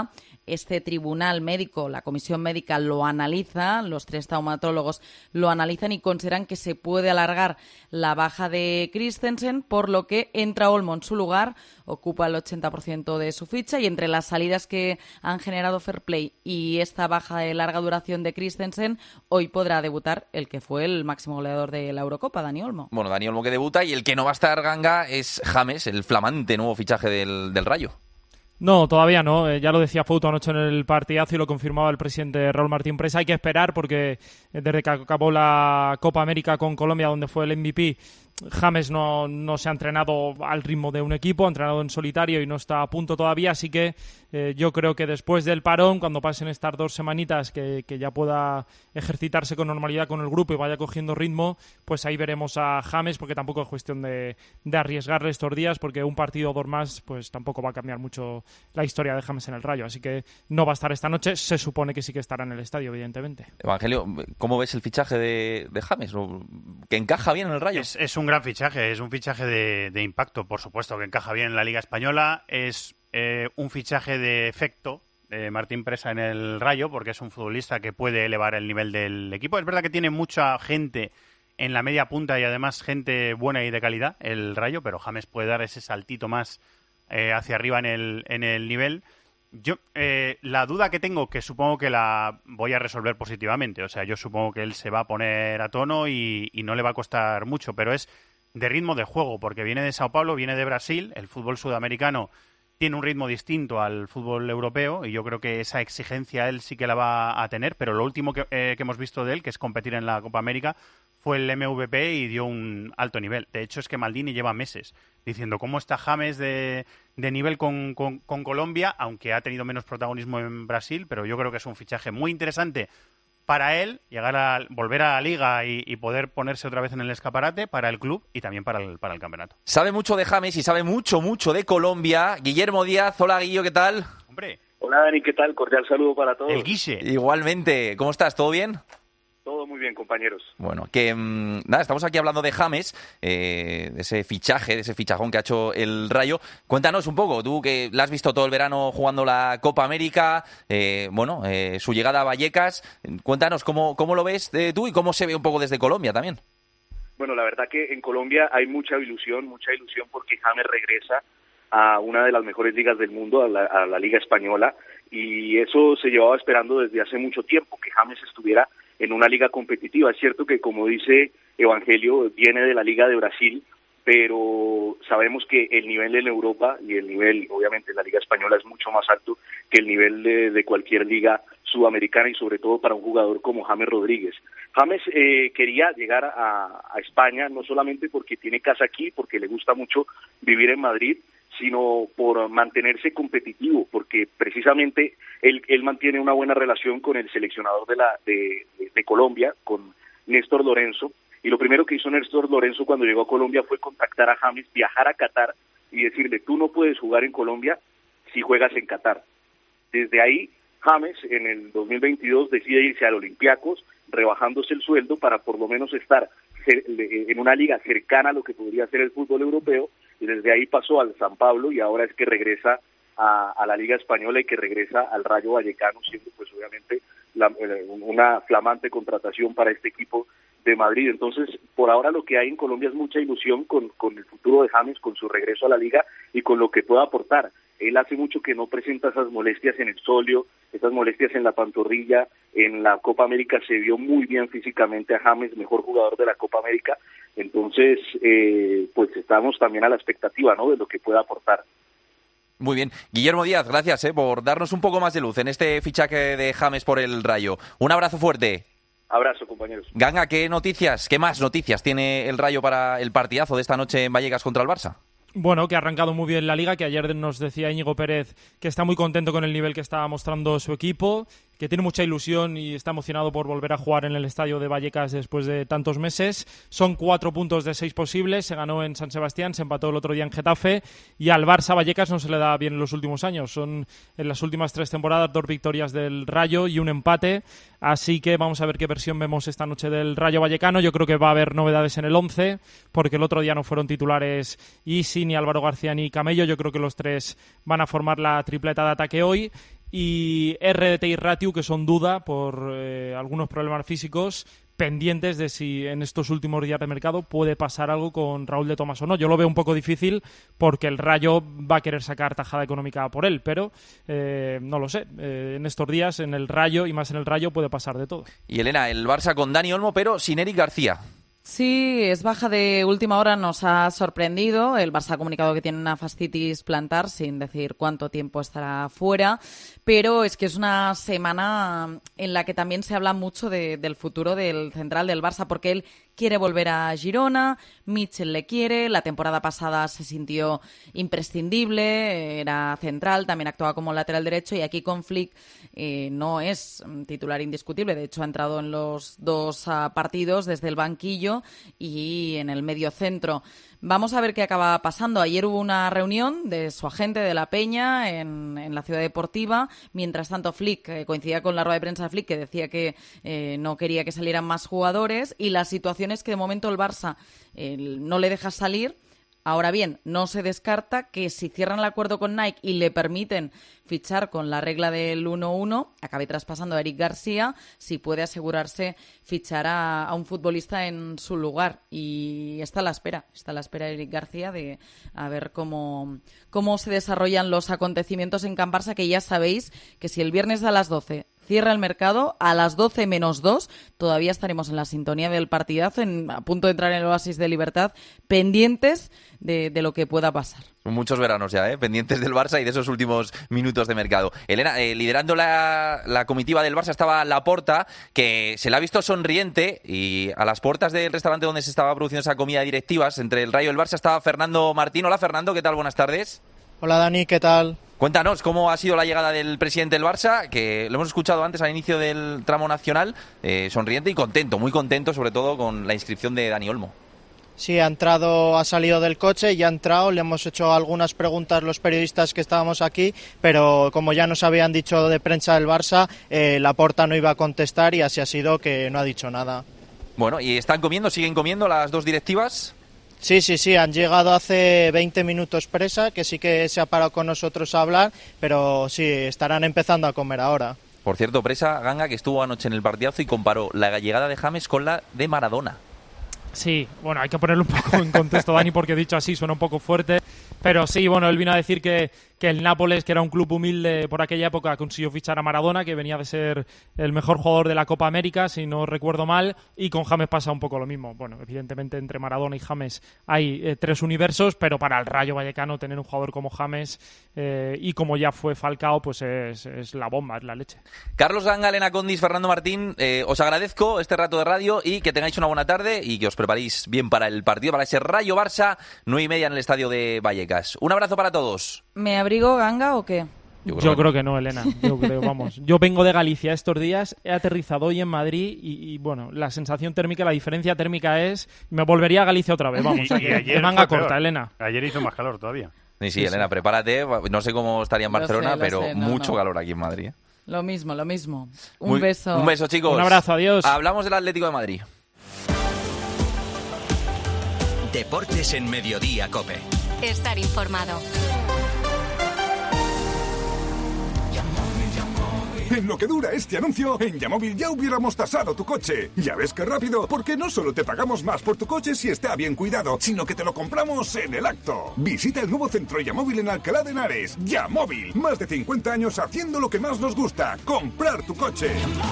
este tribunal médico, la comisión médica lo analiza, los tres traumatólogos lo analizan y consideran que se puede alargar la baja de Christensen, por lo que entra Olmo en su lugar, ocupa el ochenta por ciento de su ficha, y entre las salidas que han generado fair play y esta baja de larga duración de Christensen, hoy podrá debutar el que fue el máximo goleador de la Eurocopa, Dani Olmo. Bueno, Dani Olmo que debuta, y el que no va a estar ganga es James, el flamante nuevo fichaje del, del Rayo. No, todavía no. Eh, ya lo decía Fouto anoche en el partidazo y lo confirmaba el presidente Raúl Martín Presa. Hay que esperar porque desde que acabó la Copa América con Colombia, donde fue el M V P, James no, no se ha entrenado al ritmo de un equipo, ha entrenado en solitario y no está a punto todavía, así que eh, yo creo que después del parón, cuando pasen estas dos semanitas, que, que ya pueda ejercitarse con normalidad con el grupo y vaya cogiendo ritmo, pues ahí veremos a James, porque tampoco es cuestión de, de arriesgarle estos días, porque un partido o dos más pues tampoco va a cambiar mucho la historia de James en el Rayo, así que no va a estar esta noche. Se supone que sí que estará en el estadio, evidentemente. Evangelio, ¿cómo ves el fichaje de, de James? ¿Que encaja bien en el Rayo? Es, es un gran fichaje, es un fichaje de, de impacto, por supuesto, que encaja bien en la Liga Española. Es eh, un fichaje de efecto de Martín Presa en el Rayo, porque es un futbolista que puede elevar el nivel del equipo. Es verdad que tiene mucha gente en la media punta y además gente buena y de calidad, el Rayo, pero James puede dar ese saltito más eh, hacia arriba en el, en el nivel. Yo eh, la duda que tengo, que supongo que la voy a resolver positivamente, o sea, yo supongo que él se va a poner a tono y, y no le va a costar mucho, pero es de ritmo de juego, porque viene de Sao Paulo, viene de Brasil, el fútbol sudamericano tiene un ritmo distinto al fútbol europeo y yo creo que esa exigencia él sí que la va a tener, pero lo último que, eh, que hemos visto de él, que es competir en la Copa América, fue el M V P y dio un alto nivel. De hecho, es que Maldini lleva meses diciendo cómo está James de, de nivel con, con, con Colombia, aunque ha tenido menos protagonismo en Brasil, pero yo creo que es un fichaje muy interesante para él, llegar a volver a la Liga y, y poder ponerse otra vez en el escaparate, para el club y también para el, para el campeonato. Sabe mucho de James y sabe mucho, mucho de Colombia. Guillermo Díaz, hola Guillo, ¿qué tal? Hombre. Hola Dani, ¿qué tal? Cordial saludo para todos. El Guille. Igualmente, ¿cómo estás? ¿Todo bien? Todo muy bien, compañeros. Bueno, que mmm, nada, estamos aquí hablando de James, eh, de ese fichaje, de ese fichajón que ha hecho el Rayo. Cuéntanos un poco, tú que la has visto todo el verano jugando la Copa América, eh, bueno, eh, su llegada a Vallecas, cuéntanos cómo, cómo lo ves eh, tú y cómo se ve un poco desde Colombia también. Bueno, la verdad que en Colombia hay mucha ilusión, mucha ilusión porque James regresa a una de las mejores ligas del mundo, a la, a la Liga Española, y eso se llevaba esperando desde hace mucho tiempo, que James estuviera en una liga competitiva. Es cierto que, como dice Evangelio, viene de la Liga de Brasil, pero sabemos que el nivel en Europa y el nivel, obviamente, en la Liga Española es mucho más alto que el nivel de, de cualquier liga sudamericana, y sobre todo para un jugador como James Rodríguez. James eh, quería llegar a, a España no solamente porque tiene casa aquí, porque le gusta mucho vivir en Madrid, sino por mantenerse competitivo, porque precisamente él, él mantiene una buena relación con el seleccionador de, la, de, de, de Colombia, con Néstor Lorenzo, y lo primero que hizo Néstor Lorenzo cuando llegó a Colombia fue contactar a James, viajar a Qatar y decirle: tú no puedes jugar en Colombia si juegas en Qatar. Desde ahí, James en el dos mil veintidós decide irse al Olympiacos, rebajándose el sueldo para por lo menos estar en una liga cercana a lo que podría ser el fútbol europeo, y desde ahí pasó al San Pablo, y ahora es que regresa a, a la Liga Española y que regresa al Rayo Vallecano, siendo pues obviamente la, una flamante contratación para este equipo de Madrid. Entonces, por ahora lo que hay en Colombia es mucha ilusión con, con el futuro de James, con su regreso a la Liga y con lo que pueda aportar. Él hace mucho que no presenta esas molestias en el sóleo, esas molestias en la pantorrilla. En la Copa América se vio muy bien físicamente a James, mejor jugador de la Copa América. Entonces, eh, pues estamos también a la expectativa, ¿no?, de lo que pueda aportar. Muy bien. Guillermo Díaz, gracias eh, por darnos un poco más de luz en este fichaje de James por el Rayo. Un abrazo fuerte. Abrazo, compañeros. Ganga, ¿qué noticias, qué más noticias tiene el Rayo para el partidazo de esta noche en Vallecas contra el Barça? Bueno, que ha arrancado muy bien la Liga, que ayer nos decía Íñigo Pérez que está muy contento con el nivel que está mostrando su equipo, que tiene mucha ilusión y está emocionado por volver a jugar en el estadio de Vallecas después de tantos meses. Son cuatro puntos de seis posibles, se ganó en San Sebastián, se empató el otro día en Getafe, y al Barça Vallecas no se le da bien en los últimos años. Son en las últimas tres temporadas dos victorias del Rayo y un empate, así que vamos a ver qué versión vemos esta noche del Rayo Vallecano. Yo creo que va a haber novedades en el once, porque el otro día no fueron titulares Isi, ni Álvaro García, ni Camello. Yo creo que los tres van a formar la tripleta de ataque hoy. y R T y Ratiu, que son duda por eh, algunos problemas físicos, pendientes de si en estos últimos días de mercado puede pasar algo con Raúl de Tomás o no. Yo lo veo un poco difícil porque el Rayo va a querer sacar tajada económica por él, pero eh, no lo sé. Eh, en estos días, en el Rayo y más en el Rayo, puede pasar de todo. Y Elena, el Barça con Dani Olmo, pero sin Eric García. Sí, es baja de última hora, nos ha sorprendido. El Barça ha comunicado que tiene una fascitis plantar, sin decir cuánto tiempo estará fuera, pero es que es una semana en la que también se habla mucho de, del futuro del central del Barça, porque él quiere volver a Girona, Mitchell le quiere, la temporada pasada se sintió imprescindible, era central, también actuaba como lateral derecho y aquí con Flick eh, no es titular indiscutible, de hecho ha entrado en los dos uh, partidos desde el banquillo y en el medio centro. Vamos a ver qué acaba pasando. Ayer hubo una reunión de su agente de la Peña en, en la Ciudad Deportiva. Mientras tanto, Flick eh, coincidía con la rueda de prensa de Flick, que decía que eh, no quería que salieran más jugadores. Y la situación es que de momento el Barça eh, no le deja salir. Ahora bien, no se descarta que si cierran el acuerdo con Nike y le permiten fichar con la regla del uno uno, acabe traspasando a Eric García, si puede asegurarse fichar a, a un futbolista en su lugar. Y está a la espera, está a la espera Eric García de a ver cómo, cómo se desarrollan los acontecimientos en Can Barça, que ya sabéis que si el viernes a las doce cierra el mercado, a las doce menos dos todavía estaremos en la sintonía del partidazo, en, a punto de entrar en el oasis de libertad, pendientes de, de lo que pueda pasar. Muchos veranos ya, ¿eh? Pendientes del Barça y de esos últimos minutos de mercado. Elena, eh, liderando la, la comitiva del Barça estaba Laporta, que se la ha visto sonriente, y a las puertas del restaurante donde se estaba produciendo esa comida de directivas entre el Rayo y el Barça estaba Fernando Martín. Hola Fernando, ¿qué tal? Buenas tardes. Hola Dani, ¿qué tal? Cuéntanos, ¿cómo ha sido la llegada del presidente del Barça? Que lo hemos escuchado antes al inicio del tramo nacional, eh, sonriente y contento, muy contento sobre todo con la inscripción de Dani Olmo. Sí, ha entrado, ha salido del coche y ha entrado, le hemos hecho algunas preguntas los periodistas que estábamos aquí, pero como ya nos habían dicho de prensa del Barça, eh, Laporta no iba a contestar y así ha sido que no ha dicho nada. Bueno, ¿y están comiendo, siguen comiendo las dos directivas? Sí, sí, sí, han llegado hace veinte minutos presa, que sí que se ha parado con nosotros a hablar, pero sí, estarán empezando a comer ahora. Por cierto, Presa, Ganga, que estuvo anoche en el partidazo y comparó la llegada de James con la de Maradona. Sí, bueno, hay que ponerlo un poco en contexto, Dani, porque dicho así suena un poco fuerte, pero sí, bueno, él vino a decir que, que el Nápoles, que era un club humilde por aquella época, consiguió fichar a Maradona, que venía de ser el mejor jugador de la Copa América, si no recuerdo mal, y con James pasa un poco lo mismo. Bueno, evidentemente entre Maradona y James hay eh, tres universos, pero para el Rayo Vallecano tener un jugador como James eh, y como ya fue Falcao, pues es, es la bomba, es la leche. Carlos Ganga, Elena Condis, Fernando Martín, eh, os agradezco este rato de radio y que tengáis una buena tarde y que os preparéis bien para el partido, para ese Rayo Barça, nueve y media en el estadio de Vallecas. Un abrazo para todos. ¿Me abrigo, Ganga, o qué? Yo creo, Yo creo que no, Elena. Yo creo, vamos. Yo vengo de Galicia estos días, he aterrizado hoy en Madrid y, y bueno, la sensación térmica, la diferencia térmica es, me volvería a Galicia otra vez, vamos. Y, y ayer manga fue corta, peor. Elena. Ayer hizo más calor todavía. Sí, sí, sí, Elena, sí. Prepárate. No sé cómo estaría en Barcelona, lo sé, lo pero sé, no, mucho no. calor aquí en Madrid. ¿eh? Lo mismo, lo mismo. Un Muy, beso. Un beso, chicos. Un abrazo, adiós. Hablamos del Atlético de Madrid. Deportes en Mediodía, COPE. Estar informado. En lo que dura este anuncio, en Yamóvil ya hubiéramos tasado tu coche. Ya ves qué rápido, porque no solo te pagamos más por tu coche si está bien cuidado, sino que te lo compramos en el acto. Visita el nuevo centro Yamóvil en Alcalá de Henares. Yamóvil, más de cincuenta años haciendo lo que más nos gusta, comprar tu coche.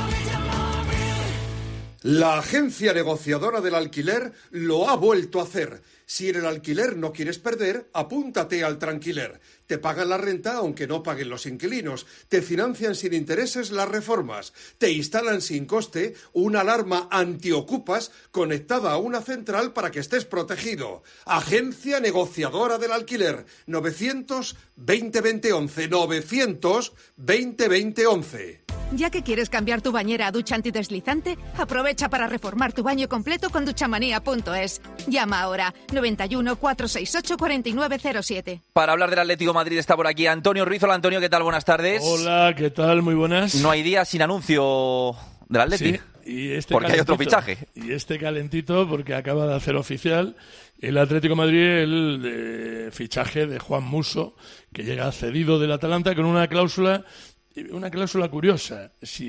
La agencia negociadora del alquiler lo ha vuelto a hacer. Si en el alquiler no quieres perder, apúntate al Tranquiler. Te pagan la renta aunque no paguen los inquilinos. Te financian sin intereses las reformas. Te instalan sin coste una alarma antiocupas conectada a una central para que estés protegido. Agencia negociadora del alquiler. novecientos veinte veinte once. novecientos veinte veinte once. Ya que quieres cambiar tu bañera a ducha antideslizante, aprovecha para reformar tu baño completo con duchamanía punto es. Llama ahora noventa y uno, cuatrocientos sesenta y ocho, cuarenta y nueve cero siete. Para hablar del Atlético de Madrid está por aquí Antonio Ruiz. Hola Antonio, ¿qué tal? Buenas tardes. Hola, ¿qué tal? Muy buenas. No hay día sin anuncio del Atlético. Sí, y este porque hay otro fichaje. Y este calentito porque acaba de hacer oficial el Atlético de Madrid el de fichaje de Juan Musso, que llega cedido del Atalanta con una cláusula una cláusula curiosa.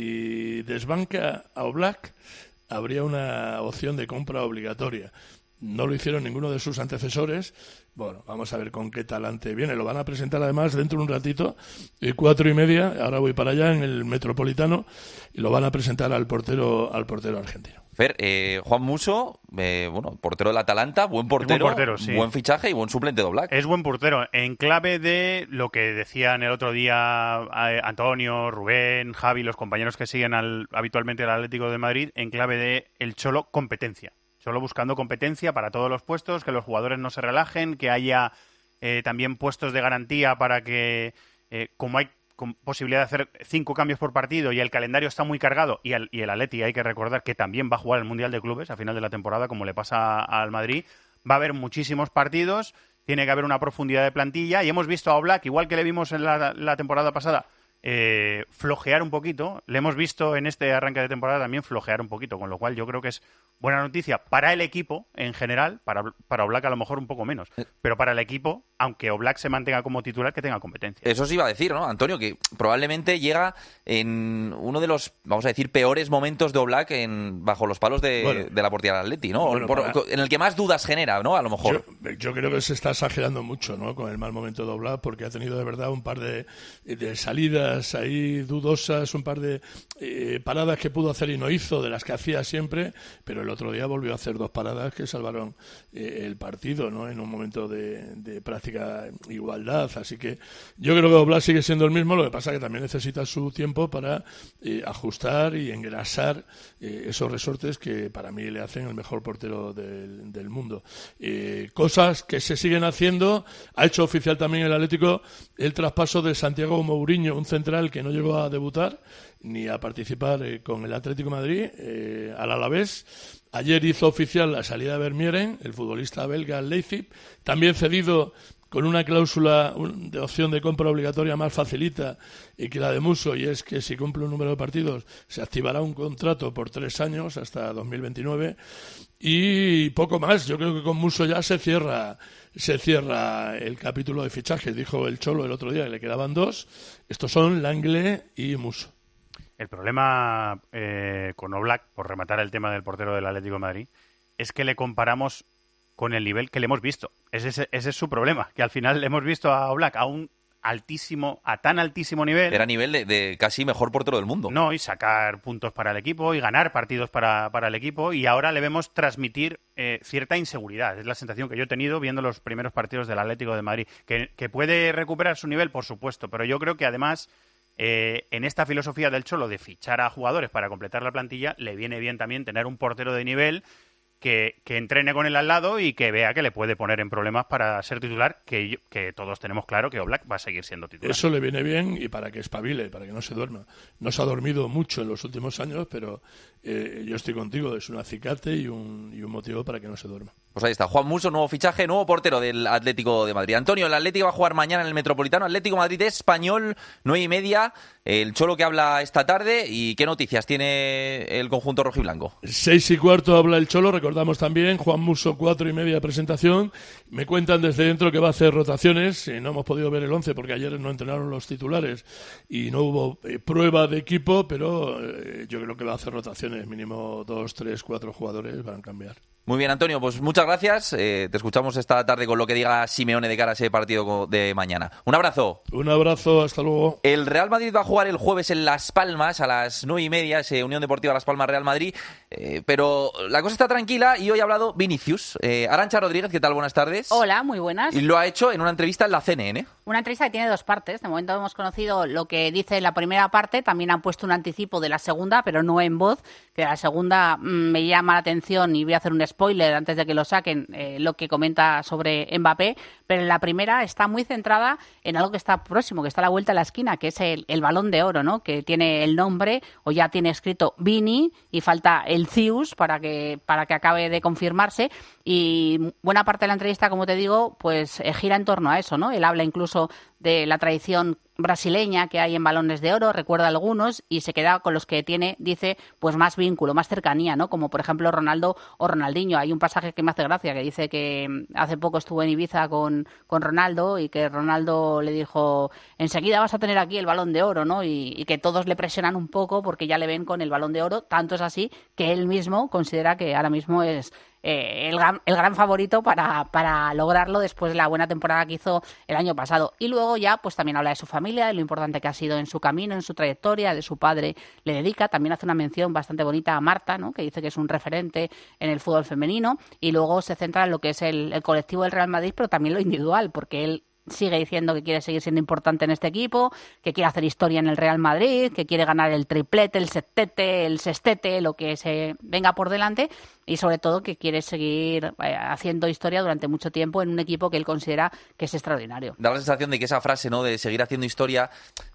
Si desbanca a Oblak, habría una opción de compra obligatoria. No lo hicieron ninguno de sus antecesores. Bueno, vamos a ver con qué talante viene. Lo van a presentar además dentro de un ratito, eh, cuatro y media. Ahora voy para allá en el Metropolitano y lo van a presentar al portero, al portero argentino. Fer, eh, Juan Musso, eh, bueno, portero del Atalanta, buen portero, buen portero, sí. Buen fichaje y buen suplente de Oblak. Es buen portero, en clave de lo que decían el otro día eh, Antonio, Rubén, Javi, los compañeros que siguen al, habitualmente al Atlético de Madrid, en clave de el Cholo competencia. Solo buscando competencia para todos los puestos, que los jugadores no se relajen, que haya eh, también puestos de garantía para que, eh, como hay con posibilidad de hacer cinco cambios por partido y el calendario está muy cargado, y el, y el Atleti hay que recordar que también va a jugar el Mundial de Clubes a final de la temporada, como le pasa al Madrid, va a haber muchísimos partidos, tiene que haber una profundidad de plantilla, y hemos visto a Oblak, igual que le vimos en la, la temporada pasada, Eh, flojear un poquito. Le hemos visto en este arranque de temporada también flojear un poquito, con lo cual yo creo que es buena noticia para el equipo en general, para, para Oblak a lo mejor un poco menos, pero para el equipo, aunque Oblak se mantenga como titular, que tenga competencia. Eso sí iba a decir, ¿no, Antonio? Que probablemente llega en uno de los, vamos a decir, peores momentos de Oblak en, bajo los palos de, bueno, de la portería del Atleti, ¿no? Bueno, Por, para... En el que más dudas genera, ¿no? A lo mejor. Yo, yo creo que se está exagerando mucho, ¿no? Con el mal momento de Oblak, porque ha tenido de verdad un par de, de salidas ahí dudosas, un par de eh, paradas que pudo hacer y no hizo, de las que hacía siempre, pero el otro día volvió a hacer dos paradas que salvaron eh, el partido, ¿no? En un momento de, de práctica igualdad, así que yo creo que Oblak sigue siendo el mismo, lo que pasa que también necesita su tiempo para eh, ajustar y engrasar eh, esos resortes que para mí le hacen el mejor portero del, del mundo. Eh, cosas que se siguen haciendo, ha hecho oficial también el Atlético el traspaso de Santiago Mourinho, un central que no llegó a debutar ni a participar eh, con el Atlético de Madrid eh, al Alavés. Ayer hizo oficial la salida de Vermeeren, el futbolista belga al Leipzig, también cedido con una cláusula de opción de compra obligatoria más facilita y que la de Musso, y es que si cumple un número de partidos se activará un contrato por tres años hasta dos mil veintinueve, y poco más. Yo creo que con Musso ya se cierra se cierra el capítulo de fichajes. Dijo el Cholo el otro día que le quedaban dos. Estos son Langley y Musso. El problema eh, con Oblak, por rematar el tema del portero del Atlético de Madrid, es que le comparamos con el nivel que le hemos visto. Ese, ese, ese es su problema, que al final le hemos visto a Oblak a un altísimo, a tan altísimo nivel. Era nivel de, de casi mejor portero del mundo. No, y sacar puntos para el equipo y ganar partidos para, para el equipo, y ahora le vemos transmitir eh, cierta inseguridad. Es la sensación que yo he tenido viendo los primeros partidos del Atlético de Madrid. Que, que puede recuperar su nivel, por supuesto, pero yo creo que además eh, en esta filosofía del Cholo de fichar a jugadores para completar la plantilla, le viene bien también tener un portero de nivel Que, que entrene con él al lado y que vea que le puede poner en problemas para ser titular, que, yo, que todos tenemos claro que Oblak va a seguir siendo titular. Eso le viene bien, y para que espabile, para que no se duerma. No se ha dormido mucho en los últimos años, pero eh, yo estoy contigo, es un acicate y un, y un motivo para que no se duerma. Pues ahí está, Juan Musso, nuevo fichaje, nuevo portero del Atlético de Madrid. Antonio, el Atlético va a jugar mañana en el Metropolitano, Atlético Madrid Español, nueve y media, el Cholo que habla esta tarde, y ¿qué noticias tiene el conjunto rojiblanco? Seis y cuarto habla el Cholo, recordamos también, Juan Musso, cuatro y media presentación. Me cuentan desde dentro que va a hacer rotaciones, eh, no hemos podido ver el once porque ayer no entrenaron los titulares y no hubo eh, prueba de equipo, pero eh, yo creo que va a hacer rotaciones, mínimo dos, tres, cuatro jugadores van a cambiar. Muy bien, Antonio, pues muchas gracias. Eh, te escuchamos esta tarde con lo que diga Simeone de cara a ese partido de mañana. Un abrazo. Un abrazo, hasta luego. El Real Madrid va a jugar el jueves en Las Palmas a las nueve y media, ese Unión Deportiva Las Palmas Real Madrid, eh, pero la cosa está tranquila y hoy ha hablado Vinicius. Eh, Arantxa Rodríguez, ¿qué tal? Buenas tardes. Hola, muy buenas. Y lo ha hecho en una entrevista en la C N N. Una entrevista que tiene dos partes. De momento hemos conocido lo que dice la primera parte, también han puesto un anticipo de la segunda, pero no en voz, que la segunda mmm, me llama la atención y voy a hacer un spoiler antes de que lo saquen, eh, lo que comenta sobre Mbappé, pero la primera está muy centrada en algo que está próximo, que está a la vuelta de la esquina, que es el, el Balón de Oro, ¿no? Que tiene el nombre, o ya tiene escrito Vini, y falta el Cius para que, para que acabe de confirmarse, y buena parte de la entrevista, como te digo, pues eh, gira en torno a eso, ¿no? Él habla incluso de la tradición brasileña que hay en balones de oro, recuerda algunos, y se queda con los que tiene, dice, pues más vínculo, más cercanía, ¿no? Como por ejemplo Ronaldo o Ronaldinho. Hay un pasaje que me hace gracia, que dice que hace poco estuvo en Ibiza con, con Ronaldo y que Ronaldo le dijo, enseguida vas a tener aquí el Balón de Oro, ¿no? Y, y que todos le presionan un poco porque ya le ven con el Balón de Oro, tanto es así que él mismo considera que ahora mismo es eh, el, gran, el gran favorito para, para lograrlo después de la buena temporada que hizo el año pasado. Y luego ya pues también habla de su familia, de lo importante que ha sido en su camino, en su trayectoria, de su padre le dedica. También hace una mención bastante bonita a Marta, ¿no? Que dice que es un referente en el fútbol femenino, y luego se centra en lo que es el, el colectivo del Real Madrid, pero también lo individual, porque él sigue diciendo que quiere seguir siendo importante en este equipo, que quiere hacer historia en el Real Madrid, que quiere ganar el triplete, el septete, el sextete, lo que se venga por delante, y sobre todo que quiere seguir eh, haciendo historia durante mucho tiempo en un equipo que él considera que es extraordinario. Da la sensación de que esa frase, ¿no?, de seguir haciendo historia,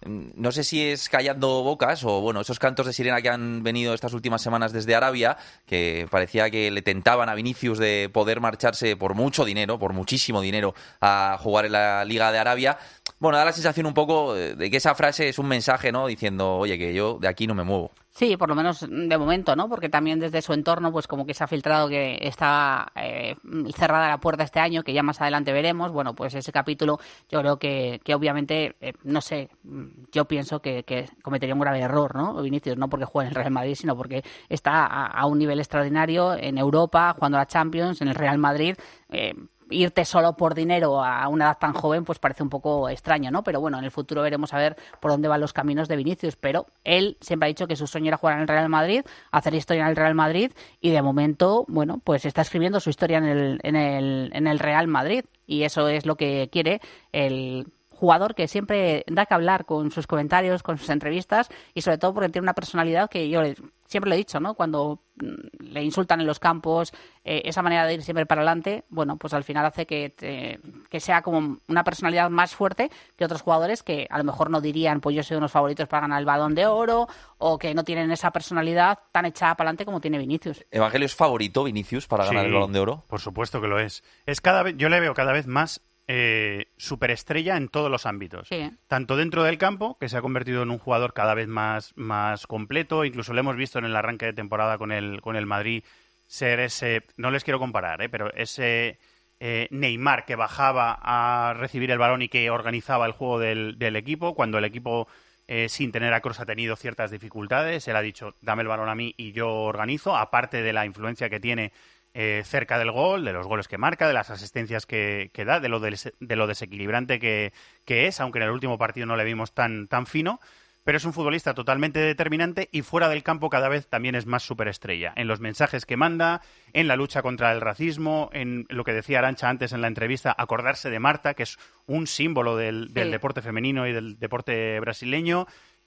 no sé si es callando bocas o, bueno, esos cantos de sirena que han venido estas últimas semanas desde Arabia, que parecía que le tentaban a Vinicius de poder marcharse por mucho dinero, por muchísimo dinero, a jugar en la Liga de Arabia. Bueno, da la sensación un poco de que esa frase es un mensaje, ¿no?, diciendo, oye, que yo de aquí no me muevo. Sí, por lo menos de momento, ¿no? Porque también desde su entorno, pues como que se ha filtrado que está eh, cerrada la puerta este año, que ya más adelante veremos. Bueno, pues ese capítulo yo creo que, que obviamente, eh, no sé, yo pienso que, que cometería un grave error, ¿no? Vinicius, no porque juegue en el Real Madrid, sino porque está a, a un nivel extraordinario en Europa, jugando a la Champions, en el Real Madrid. Eh, irte solo por dinero a una edad tan joven pues parece un poco extraño, ¿no? Pero bueno, en el futuro veremos a ver por dónde van los caminos de Vinicius, pero él siempre ha dicho que su sueño era jugar en el Real Madrid, hacer historia en el Real Madrid, y de momento, bueno, pues está escribiendo su historia en el, en el, en el Real Madrid, y eso es lo que quiere el jugador, que siempre da que hablar con sus comentarios, con sus entrevistas, y sobre todo porque tiene una personalidad que yo siempre lo he dicho, ¿no? Cuando le insultan en los campos, eh, esa manera de ir siempre para adelante, bueno, pues al final hace que, te, que sea como una personalidad más fuerte que otros jugadores que a lo mejor no dirían, pues yo soy uno de los favoritos para ganar el Balón de Oro, o que no tienen esa personalidad tan echada para adelante como tiene Vinicius. ¿Evangelio es favorito, Vinicius, para ganar sí, el Balón de Oro? Por supuesto que lo es. Es cada vez, yo le veo cada vez más Eh, superestrella en todos los ámbitos. Sí. Tanto dentro del campo, que se ha convertido en un jugador cada vez más, más completo, incluso lo hemos visto en el arranque de temporada con el, con el Madrid, ser ese, no les quiero comparar, ¿eh? pero ese eh, Neymar que bajaba a recibir el balón y que organizaba el juego del, del equipo, cuando el equipo eh, sin tener a Kroos ha tenido ciertas dificultades, él ha dicho, dame el balón a mí y yo organizo, aparte de la influencia que tiene Eh, cerca del gol, de los goles que marca, de las asistencias que, que da, de lo, des, de lo desequilibrante que, que es, aunque en el último partido no le vimos tan, tan fino, pero es un futbolista totalmente determinante y fuera del campo cada vez también es más superestrella. En los mensajes que manda, en la lucha contra el racismo, en lo que decía Arantxa antes en la entrevista, acordarse de Marta, que es un símbolo del, del sí. deporte femenino y del deporte brasileño.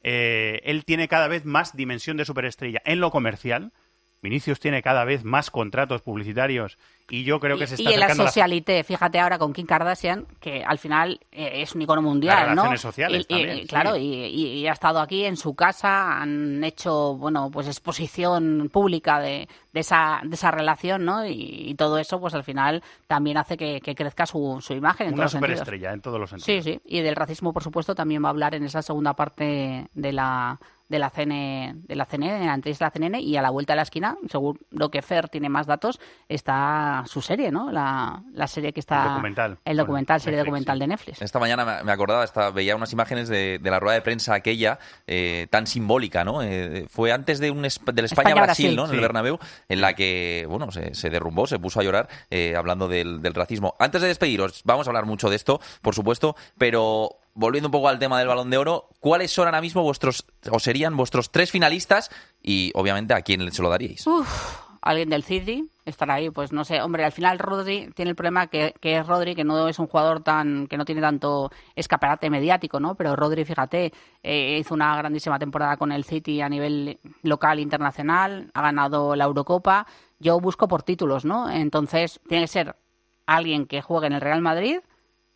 Eh, él tiene cada vez más dimensión de superestrella en lo comercial. Vinicius tiene cada vez más contratos publicitarios y yo creo que se está y acercando... Y en la socialité, la... fíjate ahora con Kim Kardashian, que al final eh, es un icono mundial, Las ¿no? relaciones sociales y, también, y, claro, sí. y, y ha estado aquí en su casa, han hecho, bueno, pues exposición pública de, de, esa, de esa relación, ¿no? Y, y todo eso, pues al final también hace que, que crezca su, su imagen en Una todos los sentidos. Una superestrella en todos los sentidos. Sí, sí, y del racismo, por supuesto, también va a hablar en esa segunda parte de la... de la C N E, de la C N E, antes de la C N N, y a la vuelta de la esquina, según lo que Fer tiene más datos, está su serie, ¿no? La, la serie que está... El documental. El documental, bueno, serie Netflix, documental sí. de Netflix. Esta mañana me acordaba, estaba, veía unas imágenes de, de la rueda de prensa aquella, eh, tan simbólica, ¿no? Eh, fue antes de un del España-Brasil, España, ¿no? En sí. el Bernabéu, en la que, bueno, se, se derrumbó, se puso a llorar, eh, hablando del, del racismo. Antes de despediros, vamos a hablar mucho de esto, por supuesto, pero... volviendo un poco al tema del Balón de Oro, ¿cuáles son ahora mismo vuestros, o serían vuestros tres finalistas? Y, obviamente, ¿a quién se lo daríais? Uf, alguien del City estará ahí, pues no sé. Hombre, al final Rodri tiene el problema que, que es Rodri, que no es un jugador tan que no tiene tanto escaparate mediático, ¿no? Pero Rodri, fíjate, eh, hizo una grandísima temporada con el City a nivel local e internacional, ha ganado la Eurocopa. Yo busco por títulos, ¿no? Entonces, tiene que ser alguien que juegue en el Real Madrid,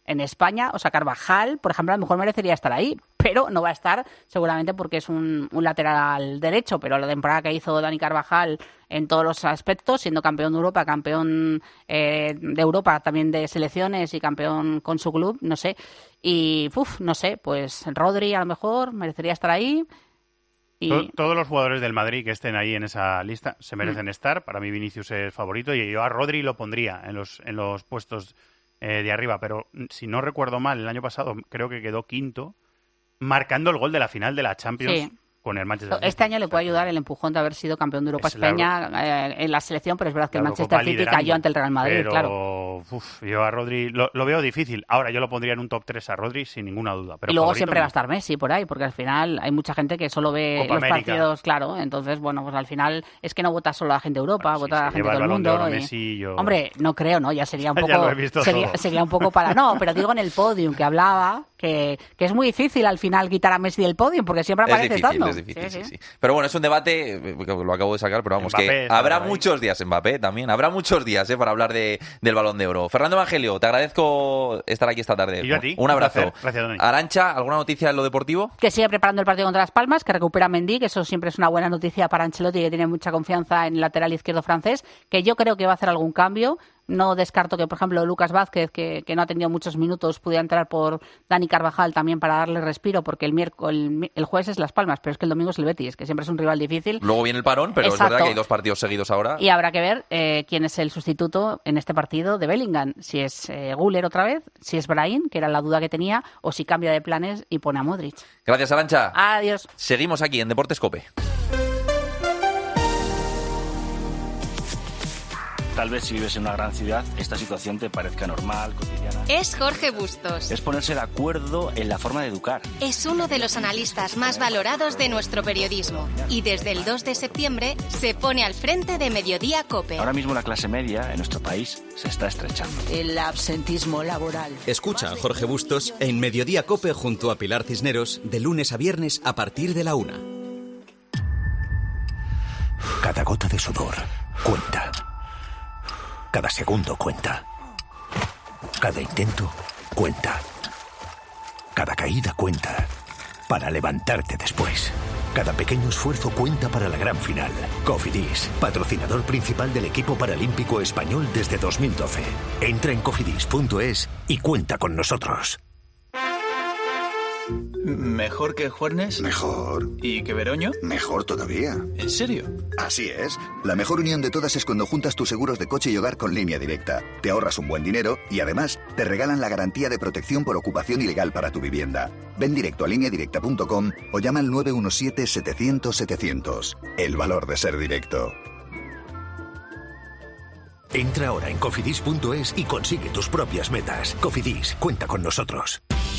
en España, o sea, Carvajal, por ejemplo, a lo mejor merecería estar ahí, pero no va a estar seguramente porque es un, un lateral derecho, pero la temporada que hizo Dani Carvajal en todos los aspectos, siendo campeón de Europa, campeón eh, de Europa también de selecciones y campeón con su club, no sé, y uf, no sé, pues Rodri a lo mejor merecería estar ahí. Y... Todo, todos los jugadores del Madrid que estén ahí en esa lista se merecen mm. estar. Para mí Vinicius es favorito y yo a Rodri lo pondría en los, en los puestos eh, de arriba, pero si no recuerdo mal, el año pasado creo que quedó quinto, marcando el gol de la final de la Champions. Sí. Con el Manchester City. Este año le puede ayudar el empujón de haber sido campeón de Europa España la, eh, en la selección, pero es verdad que el Manchester City liderando, cayó ante el Real Madrid, pero, claro. Uf, yo a Rodri lo, lo veo difícil. Ahora yo lo pondría en un top tres a Rodri sin ninguna duda. Pero y luego favorito, siempre no. va a estar Messi por ahí, porque al final hay mucha gente que solo ve Copa los América. partidos, claro. Entonces, bueno, pues al final es que no vota solo la gente de Europa, bueno, vota si la gente de todo el mundo. De Oro, y... Messi, yo... Hombre, no creo, ¿no? Ya sería un poco... ya lo he visto sería, todo. sería un poco para... No, pero digo en el podium que hablaba, que, que es muy difícil al final quitar a Messi del podium, porque siempre aparece es difícil, estando. Es difícil, sí, sí, sí. sí. Pero bueno, es un debate, lo acabo de sacar, pero vamos, Mbappé, que habrá ahí. muchos días, Mbappé también, habrá muchos días eh, para hablar de, del Balón de Oro. Fernando Evangelio, te agradezco estar aquí esta tarde. Y yo a ti. Un abrazo. Un Gracias, Dani. Arantxa, ¿alguna noticia en lo deportivo? Que sigue preparando el partido contra Las Palmas, que recupera Mendy, que eso siempre es una buena noticia para Ancelotti, que tiene mucha confianza en el lateral izquierdo francés, que yo creo que va a hacer algún cambio. No descarto que, por ejemplo, Lucas Vázquez, que, que no ha tenido muchos minutos, pudiera entrar por Dani Carvajal también para darle respiro, porque el miércoles, el, el jueves es Las Palmas, pero es que el domingo es el Betis, que siempre es un rival difícil. Luego viene el parón, pero Exacto. es verdad que hay dos partidos seguidos ahora. Y habrá que ver eh, quién es el sustituto en este partido de Bellingham. Si es eh, Güler otra vez, si es Brahim, que era la duda que tenía, o si cambia de planes y pone a Modric. Gracias, Arantxa. Adiós. Seguimos aquí en Deportes COPE. Tal vez si vives en una gran ciudad, esta situación te parezca normal, cotidiana. Es Jorge Bustos. Es ponerse de acuerdo en la forma de educar. Es uno de los analistas más valorados de nuestro periodismo. Y desde el dos de septiembre se pone al frente de Mediodía COPE. Ahora mismo la clase media en nuestro país se está estrechando. El absentismo laboral. Escucha a Jorge Bustos en Mediodía COPE junto a Pilar Cisneros de lunes a viernes a partir de la una. Cada gota de sudor cuenta. Cada segundo cuenta. Cada intento cuenta. Cada caída cuenta. Para levantarte después. Cada pequeño esfuerzo cuenta para la gran final. Cofidis, patrocinador principal del equipo paralímpico español desde dos mil doce. Entra en cofidis punto es y cuenta con nosotros. ¿Mejor que Juernes? Mejor. ¿Y que Veroño? Mejor todavía. ¿En serio? Así es. La mejor unión de todas es cuando juntas tus seguros de coche y hogar con Línea Directa. Te ahorras un buen dinero y además te regalan la garantía de protección por ocupación ilegal para tu vivienda. Ven directo a línea directa punto com o llama al nueve uno siete, setecientos, setecientos. El valor de ser directo. Entra ahora en cofidis punto es y consigue tus propias metas. Cofidis, cuenta con nosotros.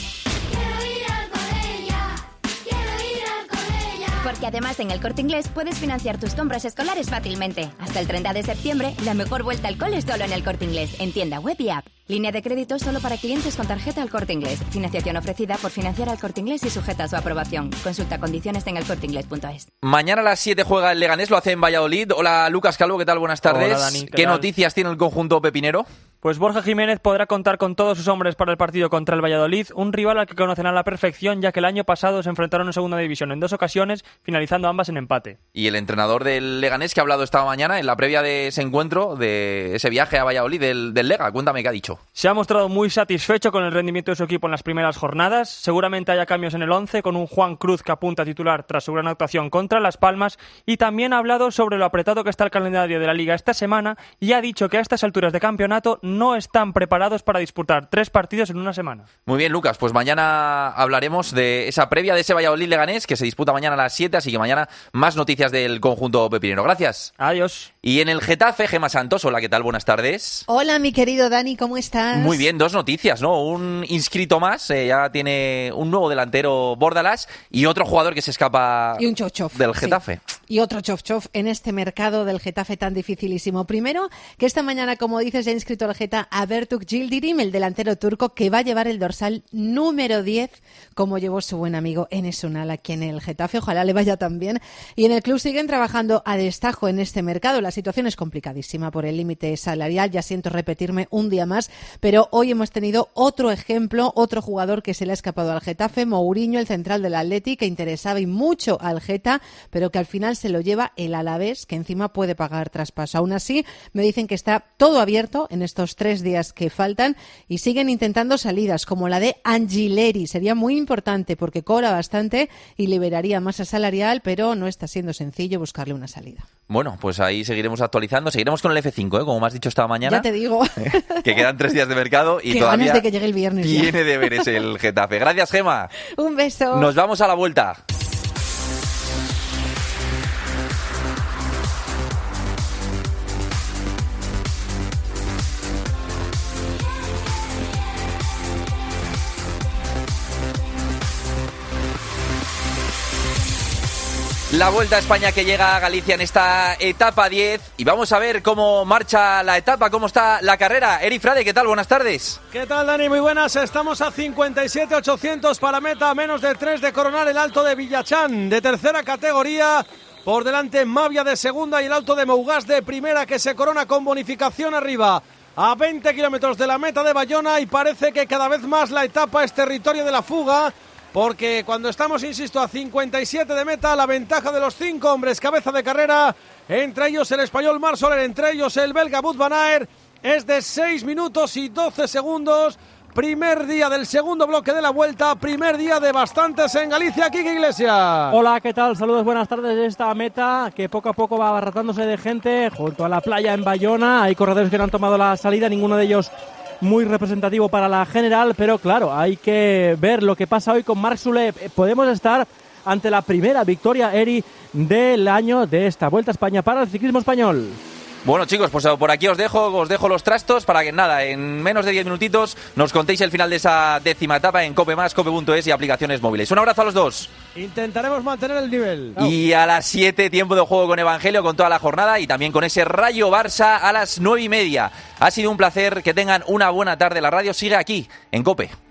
Porque además en El Corte Inglés puedes financiar tus compras escolares fácilmente. Hasta el treinta de septiembre, la mejor vuelta al cole es solo en El Corte Inglés, en tienda web y app. Línea de crédito solo para clientes con tarjeta El Corte Inglés. Financiación ofrecida por Financiar al Corte Inglés y sujeta a su aprobación. Consulta condiciones en el corte inglés punto es. Mañana a las siete juega el Leganés, lo hace en Valladolid. Hola, Lucas Calvo, ¿qué tal? Buenas tardes. Hola, Dani, ¿qué ¿Qué tal? noticias tiene el conjunto pepinero? Pues Borja Jiménez podrá contar con todos sus hombres para el partido contra el Valladolid, un rival al que conocen a la perfección, ya que el año pasado se enfrentaron en segunda división en dos ocasiones, finalizando ambas en empate. Y el entrenador del Leganés, que ha hablado esta mañana en la previa de ese encuentro, de ese viaje a Valladolid del, del Lega, cuéntame qué ha dicho. Se ha mostrado muy satisfecho con el rendimiento de su equipo en las primeras jornadas. Seguramente haya cambios en el once, con un Juan Cruz que apunta a titular tras su gran actuación contra Las Palmas, y también ha hablado sobre lo apretado que está el calendario de la Liga esta semana y ha dicho que a estas alturas de campeonato no están preparados para disputar tres partidos en una semana. Muy bien, Lucas, pues mañana hablaremos de esa previa de ese Valladolid-Leganés que se disputa mañana a las siete, así que mañana más noticias del conjunto pepinero. Gracias. Adiós. Y en el Getafe, Gemma Santos, hola, ¿qué tal? Buenas tardes. Hola, mi querido Dani, ¿cómo estás? Muy bien, dos noticias, ¿no? Un inscrito más, eh, ya tiene un nuevo delantero Bordalás y otro jugador que se escapa y un chochof, del Getafe. Sí. y otro chof chof en este mercado del Getafe tan dificilísimo. Primero, que esta mañana, como dices, ya ha inscrito al Geta a Bertuk Yildirim, el delantero turco que va a llevar el dorsal número diez, como llevó su buen amigo Enes Ünal aquí en el Getafe. Ojalá le vaya tan bien. Y en el club siguen trabajando a destajo en este mercado. La situación es complicadísima por el límite salarial. Ya siento repetirme un día más, pero hoy hemos tenido otro ejemplo, otro jugador que se le ha escapado al Getafe, Mourinho, el central del Atleti, que interesaba y mucho al Geta, pero que al final se lo lleva el Alavés, que encima puede pagar traspaso. Aún así, me dicen que está todo abierto en estos tres días que faltan y siguen intentando salidas, como la de Angileri. Sería muy importante porque cobra bastante y liberaría masa salarial, pero no está siendo sencillo buscarle una salida. Bueno, pues ahí seguiremos actualizando. Seguiremos con el F cinco, ¿eh? Como me has dicho esta mañana. Ya te digo. Que quedan tres días de mercado y Qué todavía ganas de que llegue el viernes tiene ya. deberes el Getafe. Gracias, Gema. Un beso. Nos vamos a la vuelta. La Vuelta a España que llega a Galicia en esta etapa diez y vamos a ver cómo marcha la etapa, cómo está la carrera. Eri Frade, ¿qué tal? Buenas tardes. ¿Qué tal, Dani? Muy buenas. Estamos a cincuenta y siete ochocientos para meta, a menos de tres de coronar el Alto de Villachán, de tercera categoría. Por delante Mavia de segunda y el Alto de Mougás de primera, que se corona con bonificación arriba. A veinte kilómetros de la meta de Bayona, y parece que cada vez más la etapa es territorio de la fuga. Porque cuando estamos, insisto, a cincuenta y siete de meta, la ventaja de los cinco hombres cabeza de carrera, entre ellos el español Marc Soler, entre ellos el belga Wout van Aert, es de seis minutos y doce segundos. Primer día del segundo bloque de la Vuelta, primer día de bastantes en Galicia. Kike Iglesias. Hola, ¿qué tal? Saludos, buenas tardes de esta meta que poco a poco va abarrotándose de gente junto a la playa en Bayona. Hay corredores que no han tomado la salida, ninguno de ellos muy representativo para la general, pero claro, hay que ver lo que pasa hoy con Marc Soler. Podemos estar ante la primera victoria, Eri, del año de esta Vuelta a España para el ciclismo español. Bueno, chicos, pues por aquí os dejo, os dejo los trastos para que nada, en menos de diez minutitos nos contéis el final de esa décima etapa en Cope Más, Cope punto es y aplicaciones móviles. Un abrazo a los dos. Intentaremos mantener el nivel. Y a las siete, tiempo de juego con Evangelio, con toda la jornada y también con ese Rayo Barça a las nueve y media. Ha sido un placer, que tengan una buena tarde. La radio sigue aquí, en Cope.